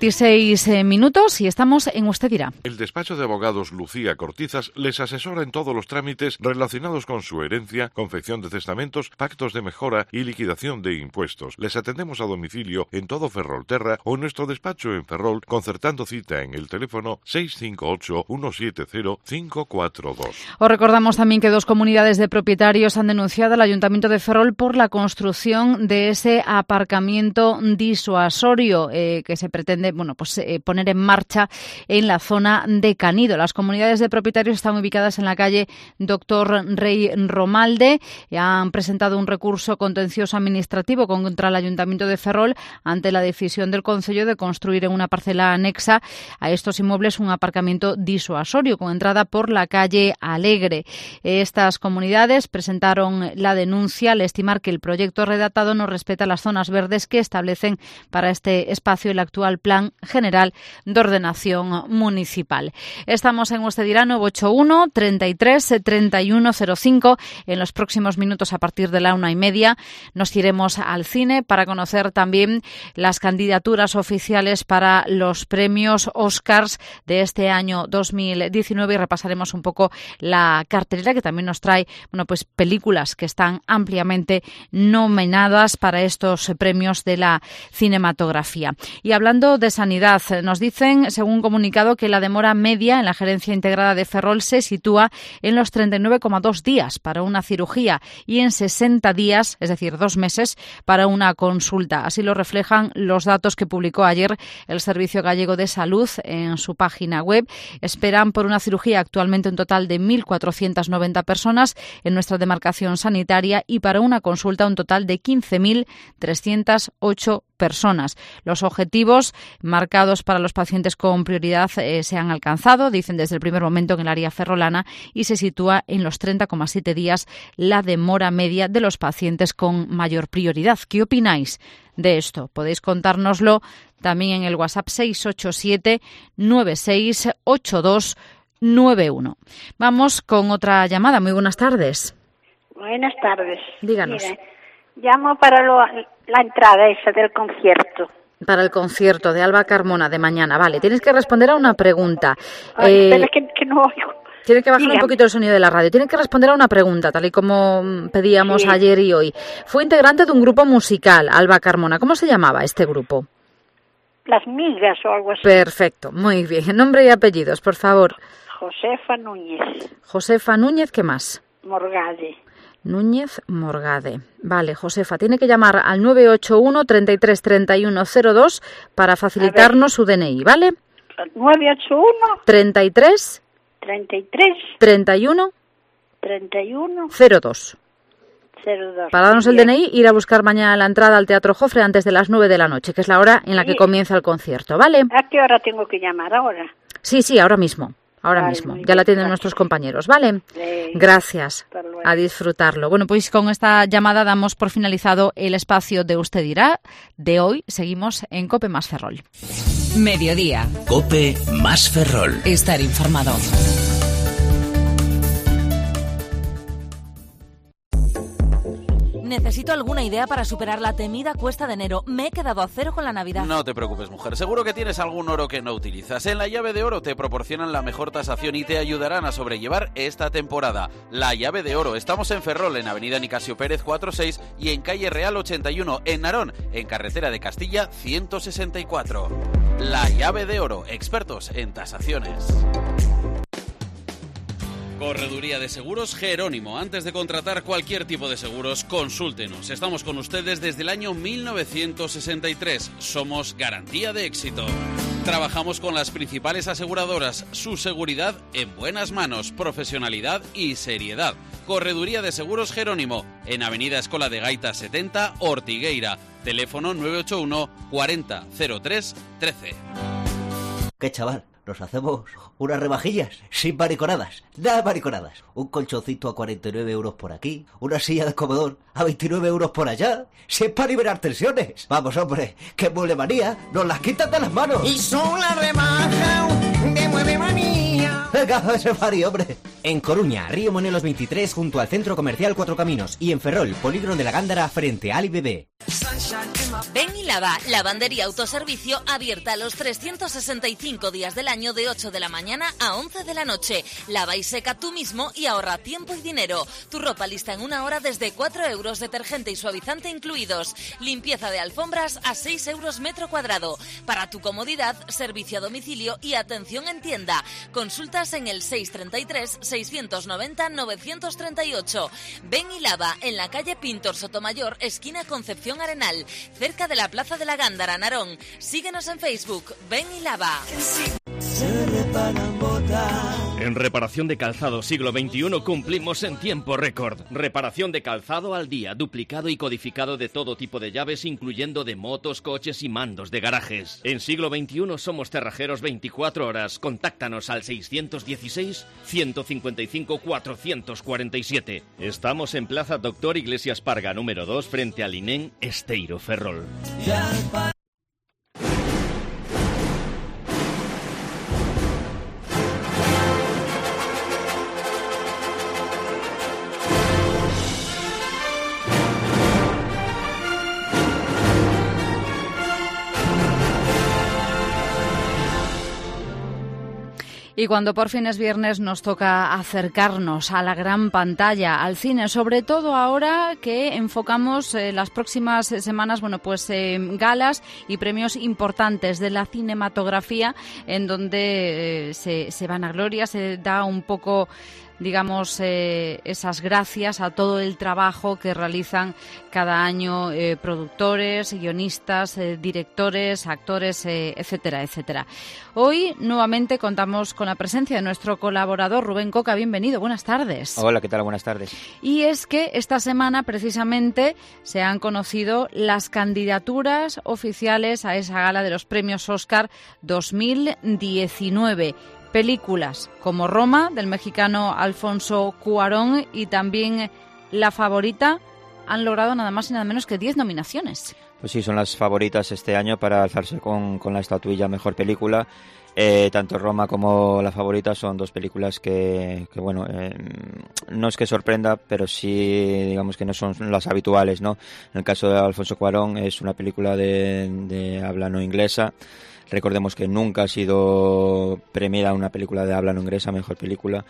1:26 y estamos en Usted Dirá. El despacho de abogados Lucía Cortizas les asesora en todos los trámites relacionados con su herencia, confección de testamentos, pactos de mejora y liquidación de impuestos. Les atendemos a domicilio en todo Ferrolterra o en nuestro despacho en Ferrol, concertando cita en el teléfono 658-170-542. Os recordamos también que 2 comunidades de propietarios han denunciado al Ayuntamiento de Ferrol por la construcción de ese aparcamiento disuasorio que se pretende poner en marcha en la zona de Canido. Las comunidades de propietarios están ubicadas en la calle Doctor Rey Romalde y han presentado un recurso contencioso administrativo contra el Ayuntamiento de Ferrol ante la decisión del Concello de construir en una parcela anexa a estos inmuebles un aparcamiento disuasorio con entrada por la calle Alegre. Estas comunidades presentaron la denuncia al estimar que el proyecto redactado no respeta las zonas verdes que establecen para este espacio el actual Plan General de Ordenación Municipal. Estamos en Usted Dirá, 981 33 31 05. En los próximos minutos, a partir de la 1:30, nos iremos al cine para conocer también las candidaturas oficiales para los premios Oscars de este año 2019 y repasaremos un poco la cartelera que también nos trae películas que están ampliamente nominadas para estos premios de la cinematografía. Y hablando de sanidad, nos dicen, según un comunicado, que la demora media en la gerencia integrada de Ferrol se sitúa en los 39,2 días para una cirugía y en 60 días, es decir, 2 meses, para una consulta. Así lo reflejan los datos que publicó ayer el Servicio Gallego de Salud en su página web. Esperan por una cirugía actualmente un total de 1.490 personas en nuestra demarcación sanitaria y para una consulta un total de 15.308 personas. Los objetivos marcados para los pacientes con prioridad se han alcanzado, dicen desde el primer momento en el área ferrolana, y se sitúa en los 30,7 días la demora media de los pacientes con mayor prioridad. ¿Qué opináis de esto? Podéis contárnoslo también en el WhatsApp 687 968291. Vamos con otra llamada. Muy buenas tardes. Buenas tardes. Díganos. Mira, llamo para la entrada esa del concierto. Para el concierto de Alba Carmona de mañana. Vale, tienes que responder a una pregunta. Espera que no oigo. Tiene que bajar un poquito el sonido de la radio. Tiene que responder a una pregunta, tal y como pedíamos ayer y hoy. Fue integrante de un grupo musical, Alba Carmona. ¿Cómo se llamaba este grupo? las migas o algo así. Perfecto, muy bien. Nombre y apellidos, por favor. Josefa Núñez. Josefa Núñez, ¿qué más? Morgade. Núñez Morgade. Vale, Josefa, tiene que llamar al 981 33 31 02 para facilitarnos su DNI, ¿vale? 981 33 31 02. Para darnos el DNI, ir a buscar mañana la entrada al Teatro Jofre antes de las 9 de la noche, que es la hora en la que comienza el concierto, ¿vale? ¿A qué hora tengo que llamar ahora? Sí, ahora mismo. Ahora mismo. Ya la tienen nuestros compañeros, ¿vale? Gracias. A disfrutarlo. Bueno, pues con esta llamada damos por finalizado el espacio de Usted Dirá. De hoy seguimos en COPE más Ferrol. Mediodía. COPE más Ferrol. Estar informado. Necesito alguna idea para superar la temida cuesta de enero. Me he quedado a cero con la Navidad. No te preocupes, mujer. Seguro que tienes algún oro que no utilizas. En La Llave de Oro te proporcionan la mejor tasación y te ayudarán a sobrellevar esta temporada. La Llave de Oro. Estamos en Ferrol, en Avenida Nicasio Pérez 46 y en Calle Real 81, en Narón, en Carretera de Castilla 164. La Llave de Oro. Expertos en tasaciones. Correduría de Seguros Jerónimo. Antes de contratar cualquier tipo de seguros, consúltenos. Estamos con ustedes desde el año 1963. Somos garantía de éxito. Trabajamos con las principales aseguradoras. Su seguridad en buenas manos, profesionalidad y seriedad. Correduría de Seguros Jerónimo, en Avenida Escola de Gaita 70, Ortigueira. Teléfono 981 40 03 13. ¿Qué chaval? Nos hacemos unas rebajillas sin mariconadas, nada mariconadas. Un colchoncito a 49 euros por aquí, una silla de comedor a 29 euros por allá. Si es para liberar tensiones. Vamos, hombre, que Mueble Manía nos las quitan de las manos. Y son las rebajas de Mueble Manía. Venga, ese Mari, hombre. En Coruña, Río Monelos 23, junto al Centro Comercial Cuatro Caminos. Y en Ferrol, Polígono de la Gándara, frente a IBB. Ven y lava, lavandería autoservicio abierta los 365 días del año de 8 de la mañana a 11 de la noche. Lava y seca tú mismo y ahorra tiempo y dinero. Tu ropa lista en una hora desde 4 euros, detergente y suavizante incluidos. Limpieza de alfombras a 6 euros metro cuadrado. Para tu comodidad, servicio a domicilio y atención en tienda. Consultas en el 633 690 938. Ven y lava en la calle Pintor Sotomayor, esquina Concepción Arenal, cerca de la Plaza de la Gándara, Narón. Síguenos en Facebook. Ven y lava. En Reparación de Calzado Siglo XXI cumplimos en tiempo récord. Reparación de calzado al día, duplicado y codificado de todo tipo de llaves, incluyendo de motos, coches y mandos de garajes. En Siglo XXI somos cerrajeros 24 horas. Contáctanos al 616-155-447. Estamos en Plaza Doctor Iglesias Parga, número 2, frente al INEN Esteiro, Ferrol. Y cuando por fin es viernes nos toca acercarnos a la gran pantalla, al cine, sobre todo ahora que enfocamos las próximas semanas, galas y premios importantes de la cinematografía, en donde se van a gloria, se da un poco, digamos, esas gracias a todo el trabajo que realizan cada año productores, guionistas, directores, actores, etcétera, etcétera. Hoy nuevamente contamos con la presencia de nuestro colaborador Rubén Coca. Bienvenido, buenas tardes. Hola, ¿qué tal? Buenas tardes. Y es que esta semana precisamente se han conocido las candidaturas oficiales a esa gala de los premios Oscar 2019. Películas como Roma, del mexicano Alfonso Cuarón, y también La Favorita han logrado nada más y nada menos que 10 nominaciones. Pues sí, son las favoritas este año para alzarse con la estatuilla Mejor Película. Tanto Roma como La Favorita son dos películas que no es que sorprenda, pero sí, digamos que no son las habituales, ¿no? En el caso de Alfonso Cuarón es una película de habla no inglesa. Recordemos que nunca ha sido premiada una película de habla no inglesa, Mejor Película.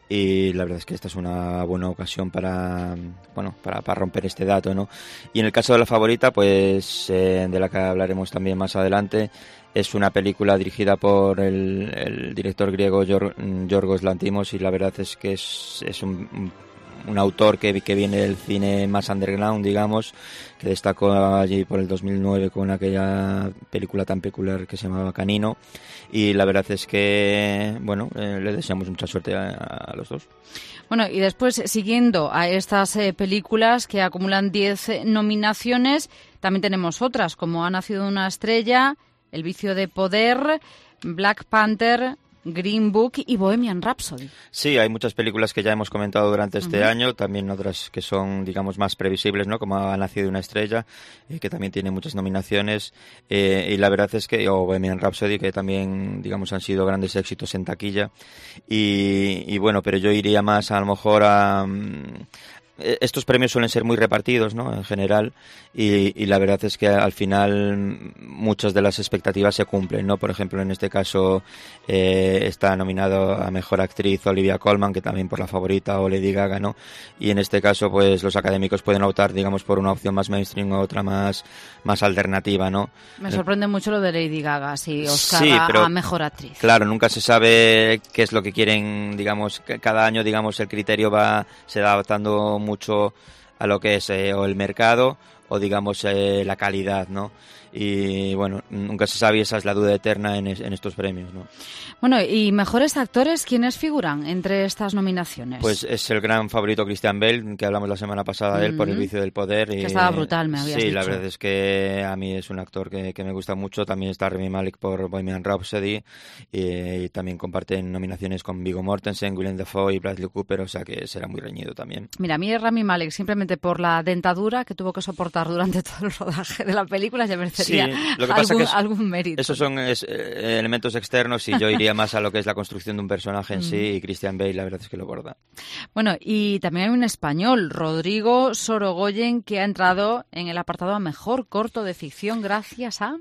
y la verdad es que esta es una buena ocasión para romper este dato, ¿no? Y en el caso de la favorita, pues de la que hablaremos también más adelante, es una película dirigida por el director griego Yorgos Lanthimos, y la verdad es que es un autor que viene del cine más underground, digamos, que destacó allí por el 2009 con aquella película tan peculiar que se llamaba Canino, y la verdad es que, bueno, le deseamos mucha suerte a los dos. Bueno, y después, siguiendo a estas películas que acumulan 10 nominaciones, también tenemos otras, como Ha nacido una estrella, El vicio de poder, Black Panther, Green Book y Bohemian Rhapsody. Sí, hay muchas películas que ya hemos comentado durante este año, también otras que son, digamos, más previsibles, ¿no? Como Ha nacido una estrella, que también tiene muchas nominaciones, y la verdad es que, o Bohemian Rhapsody, que también, digamos, han sido grandes éxitos en taquilla, y bueno, pero yo iría más a lo mejor a... Estos premios suelen ser muy repartidos, ¿no? En general, y la verdad es que al final muchas de las expectativas se cumplen, ¿no? Por ejemplo, en este caso está nominado a Mejor Actriz Olivia Colman, que también por La Favorita, o Lady Gaga, ¿no? Y en este caso, pues los académicos pueden optar, digamos, por una opción más mainstream o otra más alternativa, ¿no? Me sorprende mucho lo de Lady Gaga, sí, Oscar sí, pero, a Mejor Actriz. Claro, nunca se sabe qué es lo que quieren, digamos, cada año, digamos, el criterio se va adaptando mucho a lo que es o el mercado o, digamos, la calidad, ¿no? Y bueno, nunca se sabe, esa es la duda eterna en estos premios, ¿no? Bueno, y mejores actores, ¿quiénes figuran entre estas nominaciones? Pues es el gran favorito Christian Bale, que hablamos la semana pasada de él por El vicio del poder. Que estaba brutal, me habías dicho. Sí, la verdad es que a mí es un actor que me gusta mucho. También está Rami Malek por Bohemian Rhapsody, y también comparten nominaciones con Viggo Mortensen, Willem Dafoe y Bradley Cooper, o sea que será muy reñido también. Mira, a mí Rami Malek, simplemente por la dentadura que tuvo que soportar durante todo el rodaje de la película, ya merecería lo que pasa algún mérito. Esos son elementos externos, y yo iría más a lo que es la construcción de un personaje en sí, y Christian Bale la verdad es que lo borda. Bueno, y también hay un español, Rodrigo Sorogoyen, que ha entrado en el apartado a Mejor Corto de Ficción gracias a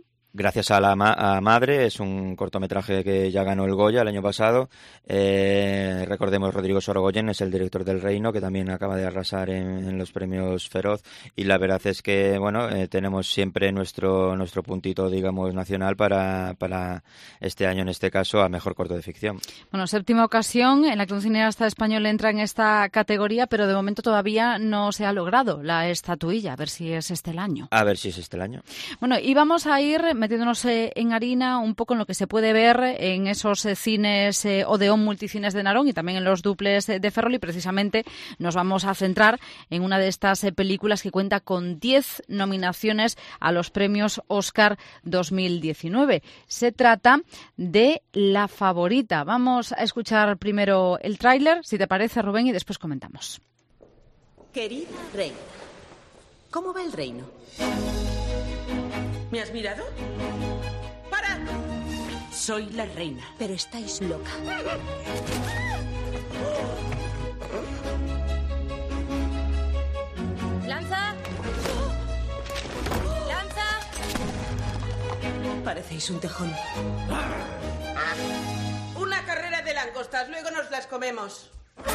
a Madre. Es un cortometraje que ya ganó el Goya el año pasado. Recordemos, Rodrigo Sorogoyen es el director del Reino, que también acaba de arrasar en los premios Feroz, y la verdad es que, bueno, tenemos siempre nuestro puntito, digamos, nacional para este año, en este caso, a Mejor Corto de Ficción. Bueno, 7ª ocasión en la que un cineasta español entra en esta categoría, pero de momento todavía no se ha logrado la estatuilla. A ver si es este el año. A ver si es este el año. Bueno, y vamos a ir metiéndonos en harina un poco en lo que se puede ver en esos cines Odeón Multicines de Narón y también en los duples de Ferrol, y precisamente nos vamos a centrar en una de estas películas que cuenta con 10 nominaciones a los premios Oscar 2019. Se trata de La Favorita. Vamos a escuchar primero el tráiler, si te parece, Rubén, y después comentamos. Querida reina, ¿cómo va el reino? ¿Me has mirado? ¡Para! Soy la reina. Pero estáis loca. ¡Lanza! ¡Lanza! Parecéis un tejón. Una carrera de langostas, luego nos las comemos.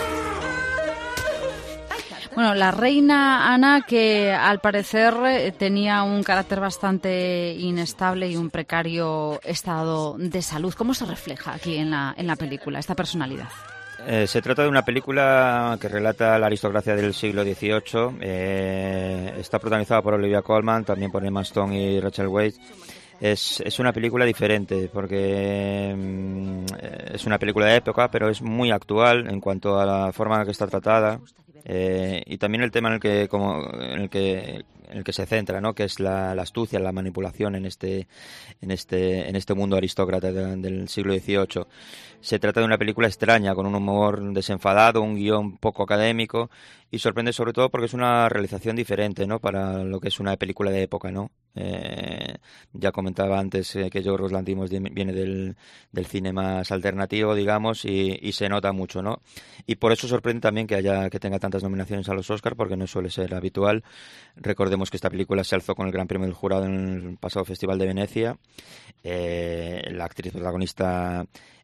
Bueno, la reina Ana, que al parecer tenía un carácter bastante inestable y un precario estado de salud. ¿Cómo se refleja aquí en la película esta personalidad? Se trata de una película que relata la aristocracia del siglo XVIII. Está protagonizada por Olivia Colman, también por Emma Stone y Rachel Weisz. Es una película diferente porque es una película de época, pero es muy actual en cuanto a la forma en la que está tratada, y también el tema en el que se centra, ¿no? Que es la astucia, la manipulación en este mundo aristócrata del siglo XVIII. Se trata de una película extraña, con un humor desenfadado, un guión poco académico, y sorprende sobre todo porque es una realización diferente, ¿no? Para lo que es una película de época, ¿no? Ya comentaba antes que Yorgos Lanthimos viene del cine más alternativo, digamos, y se nota mucho, ¿no? Y por eso sorprende también que tenga tantas nominaciones a los Oscar, porque no suele ser habitual. Recordemos que esta película se alzó con el Gran Premio del Jurado en el pasado Festival de Venecia. La actriz protagonista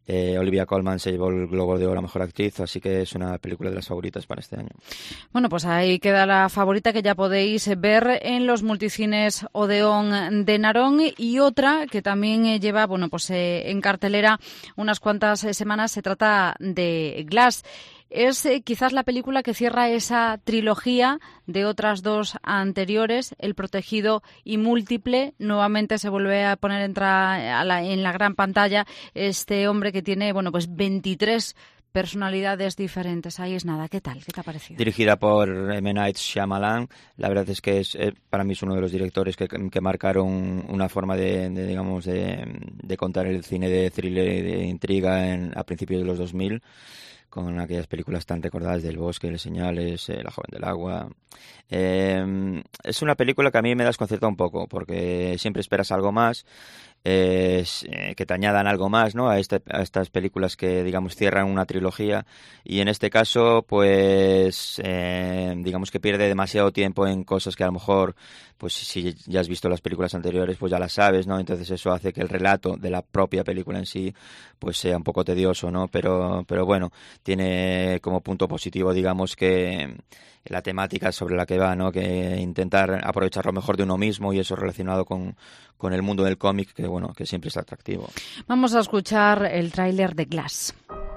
Olivia Colman se llevó el Globo de Oro a Mejor Actriz, así que es una película de las favoritas para este año. Bueno, pues ahí queda la favorita que ya podéis ver en los multicines Odeón de Narón, y otra que también lleva, bueno, pues en cartelera unas cuantas semanas, se trata de Glass. Es quizás la película que cierra esa trilogía de otras dos anteriores, El Protegido y Múltiple. Nuevamente se vuelve a poner en la gran pantalla este hombre que tiene, bueno, pues 23 personalidades diferentes. Ahí es nada. ¿Qué tal? ¿Qué te ha parecido? Dirigida por M. Night Shyamalan. La verdad es que para mí es uno de los directores que marcaron una forma de contar el cine de thriller y de intriga a principios de los 2000. Con aquellas películas tan recordadas del Bosque, Les Señales, La Joven del Agua. Es una película que a mí me desconcerta un poco, porque siempre esperas algo más, que te añadan algo más, ¿no? A estas películas que, digamos, cierran una trilogía, y en este caso, pues, digamos que pierde demasiado tiempo en cosas que a lo mejor, pues si ya has visto las películas anteriores, pues ya las sabes, ¿no? Entonces eso hace que el relato de la propia película en sí, pues sea un poco tedioso, ¿no? Pero bueno, tiene como punto positivo, digamos, que la temática sobre la que va, ¿no? Que intentar aprovechar lo mejor de uno mismo, y eso relacionado con el mundo del cómic, que bueno, que siempre es atractivo. Vamos a escuchar el tráiler de Glass.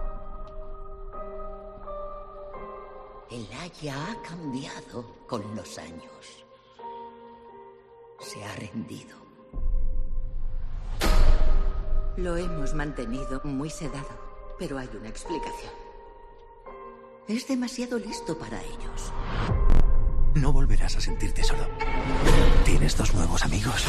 El Haya ha cambiado con los años. Se ha rendido. Lo hemos mantenido muy sedado, pero hay una explicación. Es demasiado listo para ellos. No volverás a sentirte solo. Tienes 2 nuevos amigos.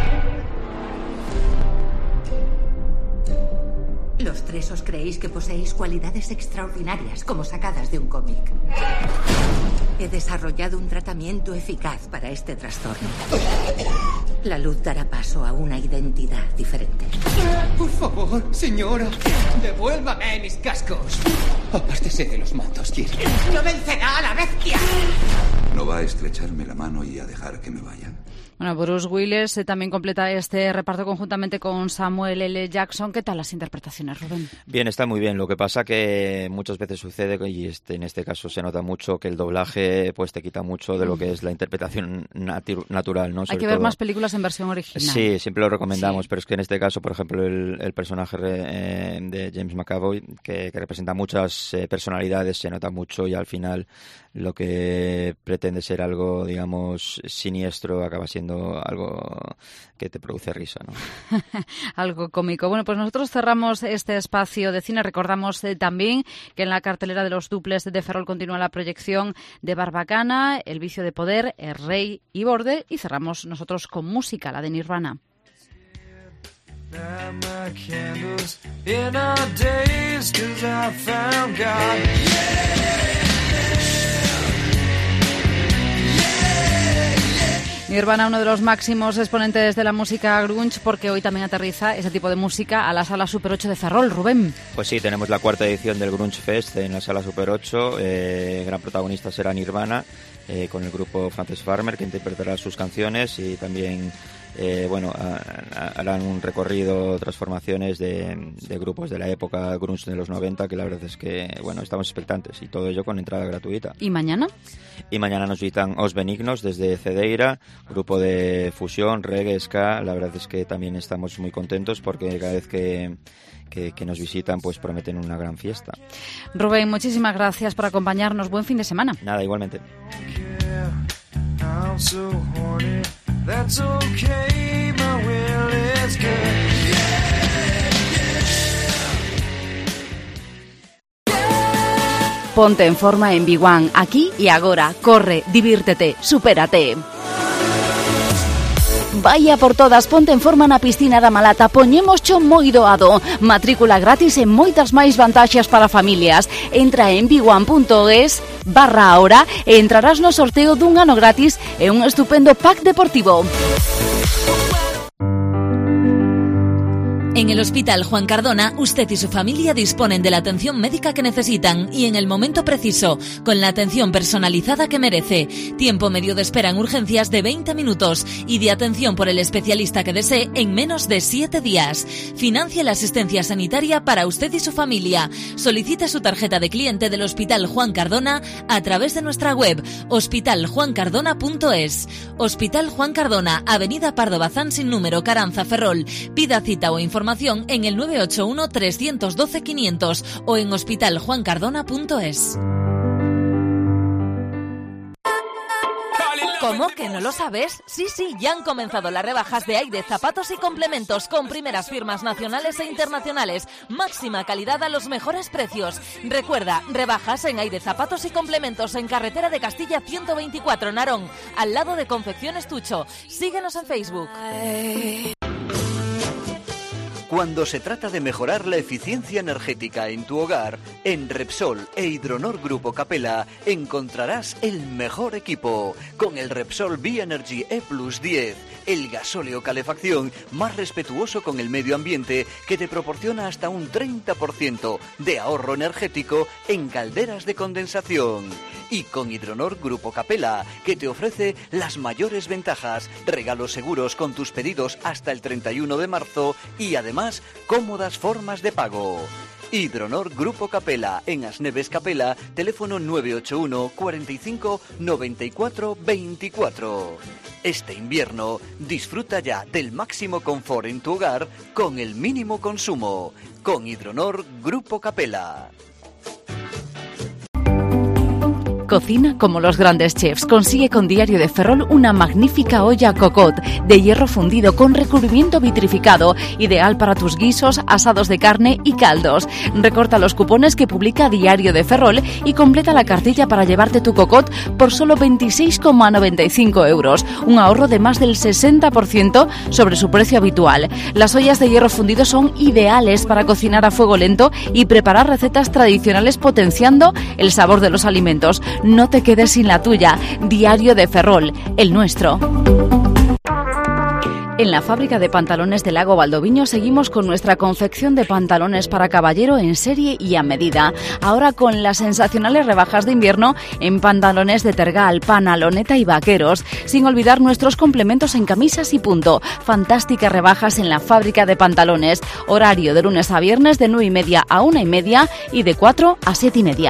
Los 3 os creéis que poseéis cualidades extraordinarias, como sacadas de un cómic. He desarrollado un tratamiento eficaz para este trastorno. La luz dará paso a una identidad diferente. Por favor, señora, devuélvame mis cascos. Apártese de los mantos, Jim. ¡No vencerá a la bestia! ¿No va a estrecharme la mano y a dejar que me vaya? Bueno, Bruce Willis también completa este reparto conjuntamente con Samuel L. Jackson. ¿Qué tal las interpretaciones, Rubén? Bien, está muy bien. Lo que pasa que muchas veces sucede, y en este caso se nota mucho, que el doblaje pues te quita mucho de lo que es la interpretación natural, ¿no? Hay que ver más películas en versión original. Sí, siempre lo recomendamos, sí. Pero es que en este caso, por ejemplo, el personaje de James McAvoy, que representa muchas personalidades, se nota mucho, y al final lo que pretende ser algo, digamos, siniestro, acaba siendo algo que te produce risa, ¿no? Algo cómico. Bueno, pues nosotros cerramos este espacio de cine. Recordamos también que en la cartelera de los duples de Ferrol continúa la proyección de Barbacana, El vicio de poder, El rey y borde, y cerramos nosotros con música, la de Nirvana. Nirvana, uno de los máximos exponentes de la música grunge, porque hoy también aterriza ese tipo de música a la Sala Super 8 de Ferrol. Rubén. Pues sí, tenemos la 4ª edición del Grunge Fest en la Sala Super 8. Gran protagonista será Nirvana, con el grupo Frances Farmer, que interpretará sus canciones, y también harán un recorrido, transformaciones de grupos de la época grunge de los 90, que la verdad es que, bueno, estamos expectantes, y todo ello con entrada gratuita. ¿Y mañana? Y mañana nos visitan Os Benignos desde Cedeira, grupo de fusión, reggae, ska. La verdad es que también estamos muy contentos, porque cada vez que nos visitan, pues prometen una gran fiesta. Rubén, muchísimas gracias por acompañarnos. Buen fin de semana. Nada, igualmente. That's okay, my will is good. Ponte en forma en B1, aquí y agora. Corre, divírtete, supérate. Vaya por todas, ponte en forma na piscina da Malata. Poñémoscho moi doado. Matrícula gratis e moitas máis vantaxes para familias. Entra en b1.es/ahora e entrarás no sorteo dun ano gratis e un estupendo pack deportivo. En el Hospital Juan Cardona, usted y su familia disponen de la atención médica que necesitan y en el momento preciso, con la atención personalizada que merece. Tiempo medio de espera en urgencias de 20 minutos y de atención por el especialista que desee en menos de 7 días. Financie la asistencia sanitaria para usted y su familia. Solicite su tarjeta de cliente del Hospital Juan Cardona a través de nuestra web hospitaljuancardona.es. Hospital Juan Cardona, Avenida Pardo Bazán sin número, Caranza, Ferrol. Pida cita o información en el 981 312 500 o en hospitaljuancardona.es. ¿Cómo que no lo sabes? Sí, ya han comenzado las rebajas de Aide Zapatos y Complementos con primeras firmas nacionales e internacionales. Máxima calidad a los mejores precios. Recuerda, rebajas en Aide Zapatos y Complementos en Carretera de Castilla 124, Narón, al lado de Confecciones Tucho. Síguenos en Facebook. Cuando se trata de mejorar la eficiencia energética en tu hogar, en Repsol e Hidronor Grupo Capella encontrarás el mejor equipo. Con el Repsol B-Energy E Plus 10, el gasóleo calefacción más respetuoso con el medio ambiente que te proporciona hasta un 30% de ahorro energético en calderas de condensación. Y con Hidronor Grupo Capella, que te ofrece las mayores ventajas, regalos seguros con tus pedidos hasta el 31 de marzo y además cómodas formas de pago. Hidronor Grupo Capella, en Asneves Capella, teléfono 981 45 94 24. Este invierno, disfruta ya del máximo confort en tu hogar con el mínimo consumo. Con Hidronor Grupo Capella. Cocina como los grandes chefs. Consigue con Diario de Ferrol una magnífica olla cocotte de hierro fundido con recubrimiento vitrificado, ideal para tus guisos, asados de carne y caldos. Recorta los cupones que publica Diario de Ferrol y completa la cartilla para llevarte tu cocotte por solo 26,95 euros, un ahorro de más del 60% sobre su precio habitual. Las ollas de hierro fundido son ideales para cocinar a fuego lento y preparar recetas tradicionales potenciando el sabor de los alimentos. No te quedes sin la tuya. Diario de Ferrol, el nuestro. En la fábrica de pantalones de Lago Valdoviño seguimos con nuestra confección de pantalones para caballero en serie y a medida. Ahora con las sensacionales rebajas de invierno en pantalones de tergal, panaloneta y vaqueros. Sin olvidar nuestros complementos en camisas y punto. Fantásticas rebajas en la fábrica de pantalones. Horario de lunes a viernes de 9:30 a 1:30 y de 4 a 7:30.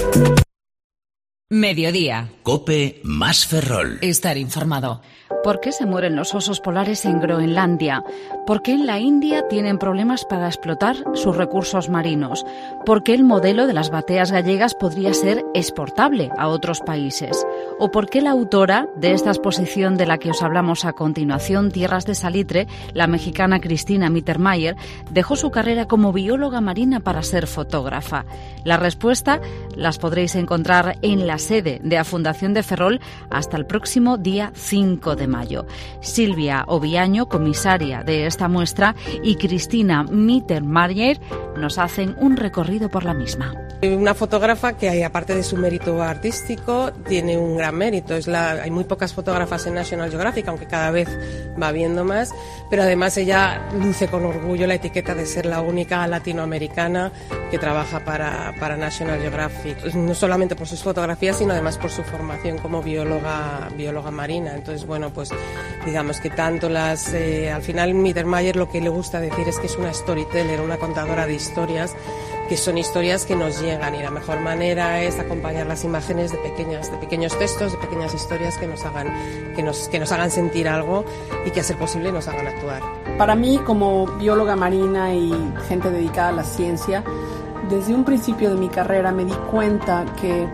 Mediodía. COPE más Ferrol. Estar informado. ¿Por qué se mueren los osos polares en Groenlandia? ¿Por qué en la India tienen problemas para explotar sus recursos marinos? ¿Por qué el modelo de las bateas gallegas podría ser exportable a otros países? ¿O por qué la autora de esta exposición de la que os hablamos a continuación, Tierras de Salitre, la mexicana Cristina Mittermeier, dejó su carrera como bióloga marina para ser fotógrafa? La respuesta las podréis encontrar en la sede de la Fundación de Ferrol hasta el próximo día 5 de mayo. Silvia Oviaño, comisaria de esta muestra, y Cristina Mittermeier nos hacen un recorrido por la misma. Una fotógrafa que, aparte de su mérito artístico, tiene un gran mérito. Hay muy pocas fotógrafas en National Geographic, aunque cada vez va habiendo más, pero además ella luce con orgullo la etiqueta de ser la única latinoamericana que trabaja para National Geographic, no solamente por sus fotografías, sino además por su formación como bióloga marina. Entonces, bueno, pues digamos que tanto al final Mittermeier lo que le gusta decir es que es una storyteller, una contadora de historias, que son historias que nos llegan, y la mejor manera es acompañar las imágenes de pequeños textos, de pequeñas historias que nos hagan sentir algo y que a ser posible nos hagan actuar. Para mí, como bióloga marina y gente dedicada a la ciencia, desde un principio de mi carrera me di cuenta que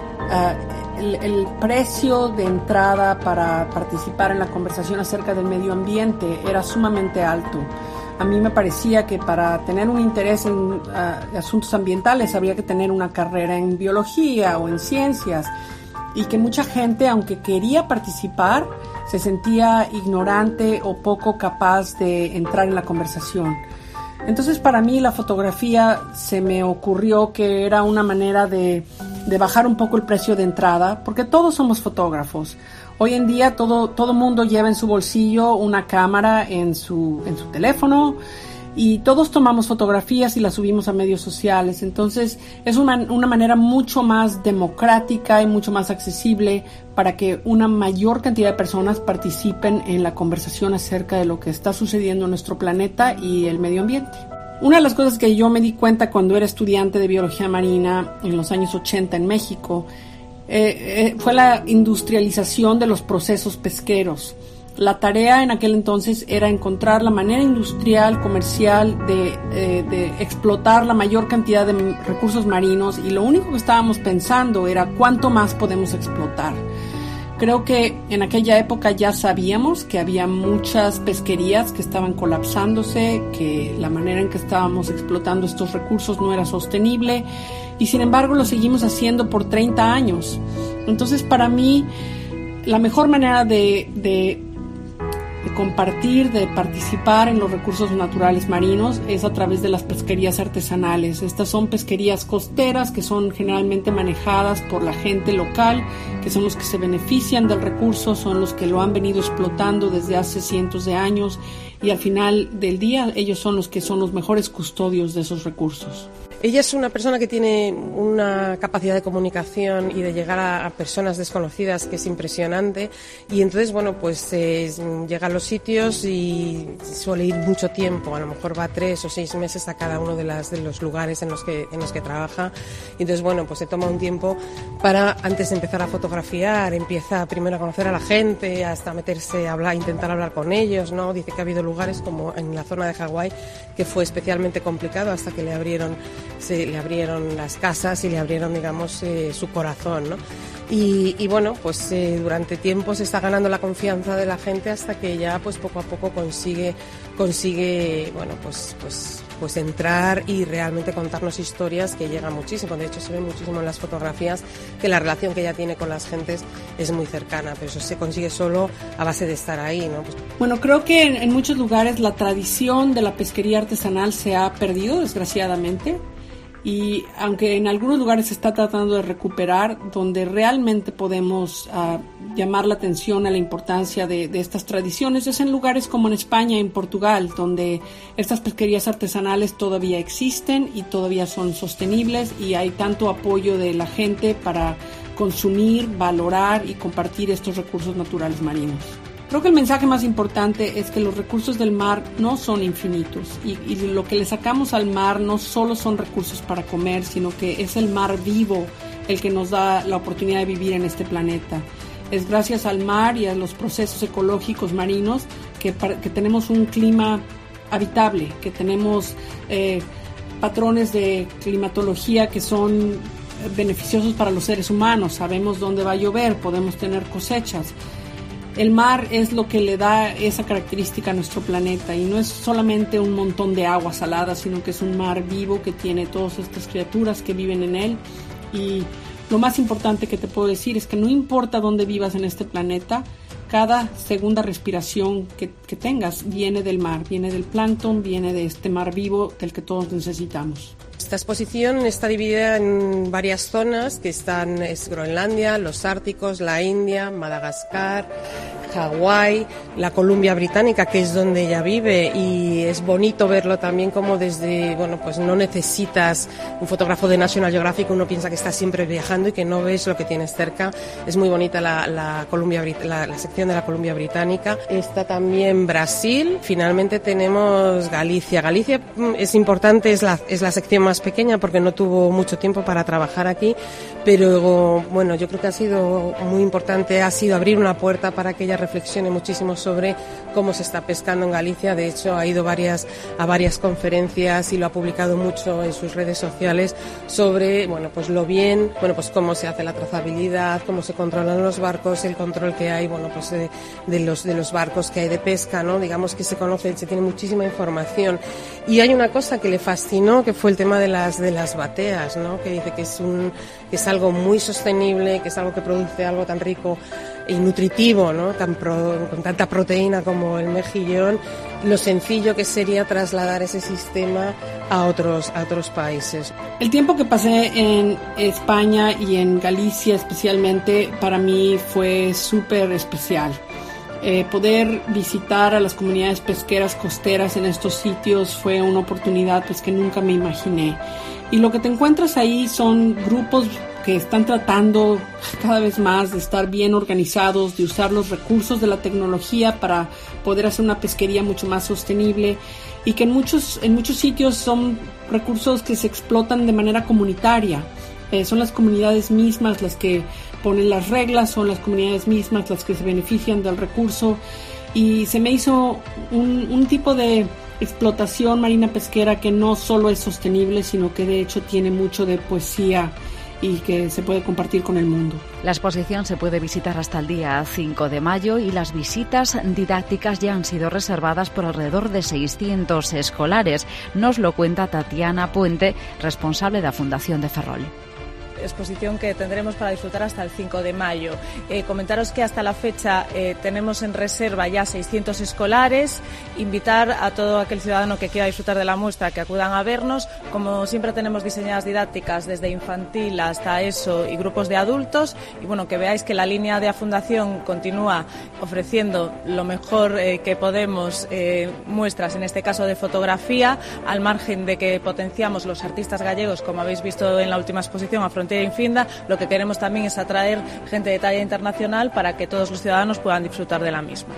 el precio de entrada para participar en la conversación acerca del medio ambiente era sumamente alto. A mí me parecía que para tener un interés en asuntos ambientales habría que tener una carrera en biología o en ciencias, y que mucha gente, aunque quería participar, se sentía ignorante o poco capaz de entrar en la conversación. Entonces, para mí la fotografía se me ocurrió que era una manera de bajar un poco el precio de entrada, porque todos somos fotógrafos. Hoy en día todo mundo lleva en su bolsillo una cámara en su teléfono, y todos tomamos fotografías y las subimos a medios sociales. Entonces es una manera mucho más democrática y mucho más accesible para que una mayor cantidad de personas participen en la conversación acerca de lo que está sucediendo en nuestro planeta y el medio ambiente. Una de las cosas que yo me di cuenta cuando era estudiante de biología marina en los años 80 en México fue la industrialización de los procesos pesqueros. La tarea en aquel entonces era encontrar la manera industrial, comercial de explotar la mayor cantidad de recursos marinos, y lo único que estábamos pensando era cuánto más podemos explotar. Creo que en aquella época ya sabíamos que había muchas pesquerías que estaban colapsándose, que la manera en que estábamos explotando estos recursos no era sostenible, y sin embargo lo seguimos haciendo por 30 años. Entonces, para mí, la mejor manera de compartir, de participar en los recursos naturales marinos es a través de las pesquerías artesanales. Estas son pesquerías costeras que son generalmente manejadas por la gente local, que son los que se benefician del recurso, son los que lo han venido explotando desde hace cientos de años, y al final del día ellos son los que son los mejores custodios de esos recursos. Ella es una persona que tiene una capacidad de comunicación y de llegar a personas desconocidas que es impresionante, y entonces, bueno, pues llega a los sitios y suele ir mucho tiempo, a lo mejor va 3 o 6 meses a cada uno de los lugares en los que trabaja, y entonces, bueno, pues se toma un tiempo para, antes de empezar a fotografiar, empieza primero a conocer a la gente, hasta meterse a hablar, intentar hablar con ellos, ¿no? Dice que ha habido lugares como en la zona de Hawái que fue especialmente complicado hasta que le abrieron las casas y le abrieron, digamos, su corazón, ¿no? Y bueno, pues durante tiempo se está ganando la confianza de la gente hasta que ya, pues poco a poco consigue bueno, pues entrar y realmente contarnos historias que llegan muchísimo. De hecho, se ve muchísimo en las fotografías que la relación que ella tiene con las gentes es muy cercana, pero eso se consigue solo a base de estar ahí, ¿no? Bueno, creo que en muchos lugares la tradición de la pesquería artesanal se ha perdido, desgraciadamente. Y aunque en algunos lugares se está tratando de recuperar, donde realmente podemos llamar la atención a la importancia de estas tradiciones es en lugares como en España y en Portugal, donde estas pesquerías artesanales todavía existen y todavía son sostenibles, y hay tanto apoyo de la gente para consumir, valorar y compartir estos recursos naturales marinos. Creo que el mensaje más importante es que los recursos del mar no son infinitos, y lo que le sacamos al mar no solo son recursos para comer, sino que es el mar vivo el que nos da la oportunidad de vivir en este planeta. Es gracias al mar y a los procesos ecológicos marinos que tenemos un clima habitable, que tenemos patrones de climatología que son beneficiosos para los seres humanos. Sabemos dónde va a llover, podemos tener cosechas. El mar es lo que le da esa característica a nuestro planeta, y no es solamente un montón de agua salada, sino que es un mar vivo que tiene todas estas criaturas que viven en él. Y lo más importante que te puedo decir es que no importa dónde vivas en este planeta, cada segunda respiración que tengas viene del mar, viene del plancton, viene de este mar vivo del que todos necesitamos. Esta exposición está dividida en varias zonas que es Groenlandia, los Árticos, la India, Madagascar, Hawái, la Columbia Británica, que es donde ella vive, y es bonito verlo también como desde, bueno, pues no necesitas un fotógrafo de National Geographic, uno piensa que estás siempre viajando y que no ves lo que tienes cerca. Es muy bonita la sección de la Columbia Británica. Está también Brasil, finalmente tenemos Galicia. Galicia es importante, es la sección más pequeña porque no tuvo mucho tiempo para trabajar aquí, pero bueno, yo creo que ha sido muy importante, ha sido abrir una puerta para que ella reflexione muchísimo sobre cómo se está pescando en Galicia. De hecho, ha ido a varias conferencias y lo ha publicado mucho en sus redes sociales sobre, bueno, pues pues cómo se hace la trazabilidad, cómo se controlan los barcos, el control que hay, bueno, pues de los barcos que hay de pesca, ¿no? Digamos que se tiene muchísima información. Y hay una cosa que le fascinó, que fue el tema de las bateas, ¿no? Que dice que es algo muy sostenible, que es algo que produce algo tan rico y nutritivo, ¿no? Con tanta proteína como el mejillón, lo sencillo que sería trasladar ese sistema a otros países. El tiempo que pasé en España y en Galicia especialmente, para mí fue súper especial. Poder visitar a las comunidades pesqueras costeras en estos sitios fue una oportunidad pues que nunca me imaginé. Y lo que te encuentras ahí son grupos que están tratando cada vez más de estar bien organizados, de usar los recursos de la tecnología para poder hacer una pesquería mucho más sostenible, y que en muchos sitios son recursos que se explotan de manera comunitaria. Son las comunidades mismas las que ponen las reglas, son las comunidades mismas las que se benefician del recurso, y se me hizo un tipo de explotación marina pesquera que no solo es sostenible, sino que de hecho tiene mucho de poesía y que se puede compartir con el mundo. La exposición se puede visitar hasta el día 5 de mayo y las visitas didácticas ya han sido reservadas por alrededor de 600 escolares. Nos lo cuenta Tatiana Puente, responsable de la Fundación de Ferrol. Exposición que tendremos para disfrutar hasta el 5 de mayo. Comentaros que hasta la fecha tenemos en reserva ya 600 escolares. Invitar a todo aquel ciudadano que quiera disfrutar de la muestra que acudan a vernos. Como siempre tenemos diseñadas didácticas desde infantil hasta ESO y grupos de adultos. Y bueno, que veáis que la línea de la Fundación continúa ofreciendo lo mejor que podemos, muestras, en este caso de fotografía, al margen de que potenciamos los artistas gallegos, como habéis visto en la última exposición, a Frontera Infinda. Lo que queremos también es atraer gente de talla internacional para que todos los ciudadanos puedan disfrutar de la misma.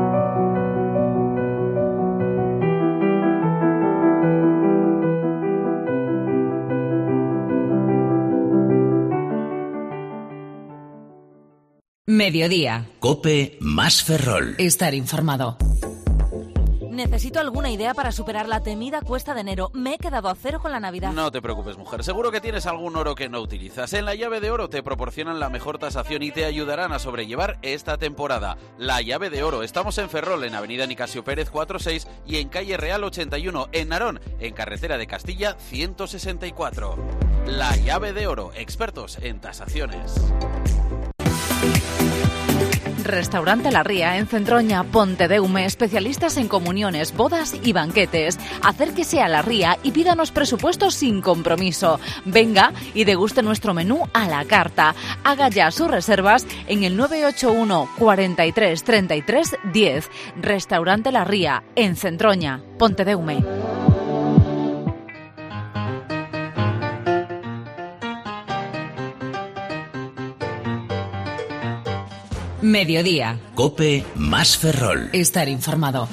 Mediodía. COPE más Ferrol. Estar informado. Necesito alguna idea para superar la temida cuesta de enero. Me he quedado a cero con la Navidad. No te preocupes, mujer. Seguro que tienes algún oro que no utilizas. En La Llave de Oro te proporcionan la mejor tasación y te ayudarán a sobrellevar esta temporada. La Llave de Oro. Estamos en Ferrol, en Avenida Nicasio Pérez 46 y en Calle Real 81. En Narón, en Carretera de Castilla 164. La Llave de Oro. Expertos en tasaciones. Restaurante La Ría, en Centroña, Pontedeume, especialistas en comuniones, bodas y banquetes. Acérquese a La Ría y pídanos presupuestos sin compromiso. Venga y deguste nuestro menú a la carta. Haga ya sus reservas en el 981 43 33 10. Restaurante La Ría, en Centroña, Pontedeume. Mediodía. COPE más Ferrol. Estar informado.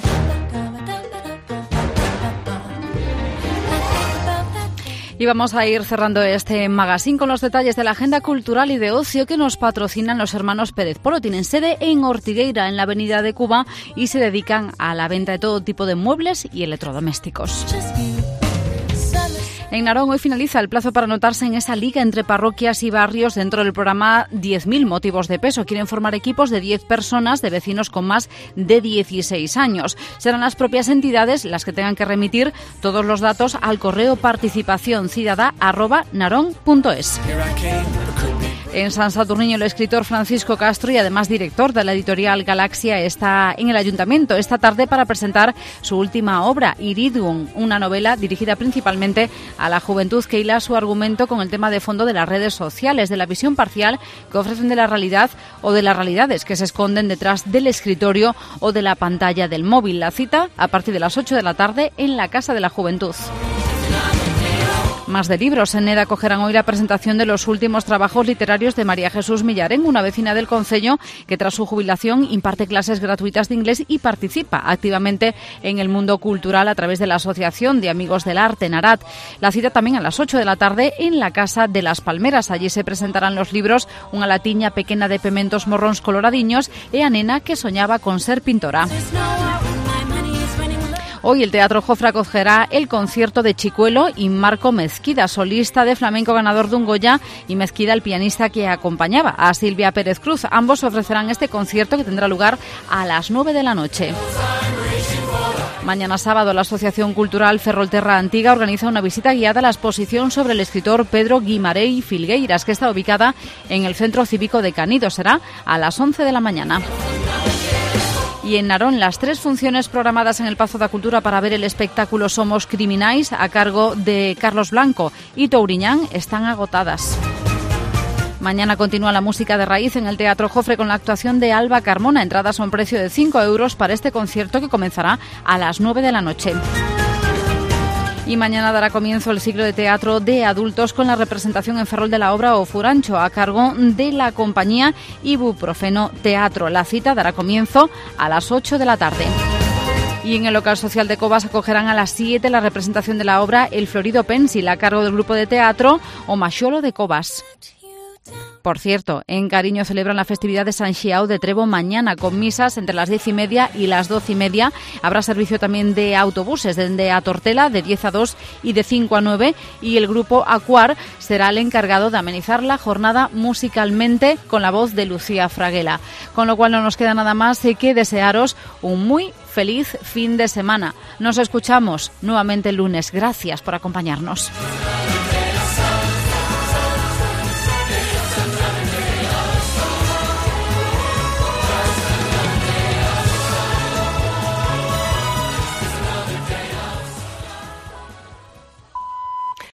Y vamos a ir cerrando este magazine con los detalles de la agenda cultural y de ocio que nos patrocinan los hermanos Pérez Polo. Tienen sede en Ortigueira, en la Avenida de Cuba, y se dedican a la venta de todo tipo de muebles y electrodomésticos. En Narón hoy finaliza el plazo para anotarse en esa liga entre parroquias y barrios dentro del programa 10.000 motivos de peso. Quieren formar equipos de 10 personas de vecinos con más de 16 años. Serán las propias entidades las que tengan que remitir todos los datos al correo participacionciudadá@narón.es. En San Saturnino, el escritor Francisco Castro, y además director de la editorial Galaxia, está en el ayuntamiento esta tarde para presentar su última obra, Iridium, una novela dirigida principalmente a la juventud que hila su argumento con el tema de fondo de las redes sociales, de la visión parcial que ofrecen de la realidad o de las realidades que se esconden detrás del escritorio o de la pantalla del móvil. La cita a partir de las 8 de la tarde en la Casa de la Juventud. Más de libros. En EDA acogerán hoy la presentación de los últimos trabajos literarios de María Jesús Millarén, una vecina del concello que tras su jubilación imparte clases gratuitas de inglés y participa activamente en el mundo cultural a través de la Asociación de Amigos del Arte, Narat. La cita también a las 8 de la tarde en la Casa de las Palmeras. Allí se presentarán los libros Unha latiña pequena de pementos morróns coloradiños e a nena que soñaba con ser pintora. Hoy el Teatro Jofre acogerá el concierto de Chicuelo y Marco Mezquida, solista de flamenco ganador de un Goya, y Mezquida, el pianista que acompañaba a Silvia Pérez Cruz. Ambos ofrecerán este concierto que tendrá lugar a las 9 de la noche. Mañana sábado, la Asociación Cultural Ferrolterra Antiga organiza una visita guiada a la exposición sobre el escritor Pedro Guimarães Filgueiras, que está ubicada en el Centro Cívico de Canido. Será a las 11 de la mañana. Y en Narón, las 3 funciones programadas en el Pazo da Cultura para ver el espectáculo Somos Criminais, a cargo de Carlos Blanco y Touriñán, están agotadas. Mañana continúa la música de raíz en el Teatro Jofre con la actuación de Alba Carmona. Entradas a un precio de 5 euros para este concierto que comenzará a las 9 de la noche. Y mañana dará comienzo el ciclo de teatro de adultos con la representación en Ferrol de la obra O Furancho a cargo de la compañía Ibuprofeno Teatro. La cita dará comienzo a las 8 de la tarde. Y en el local social de Cobas acogerán a las 7 la representación de la obra El Florido Pensil a cargo del grupo de teatro O Maxolo de Cobas. Por cierto, en Cariño celebran la festividad de San Xiao de Trebo mañana con misas entre las 10:30 y las 12:30. Habrá servicio también de autobuses desde Atortela de 10 a 2 y de 5 a 9 y el grupo Acuar será el encargado de amenizar la jornada musicalmente con la voz de Lucía Fraguela. Con lo cual no nos queda nada más que desearos un muy feliz fin de semana. Nos escuchamos nuevamente el lunes. Gracias por acompañarnos.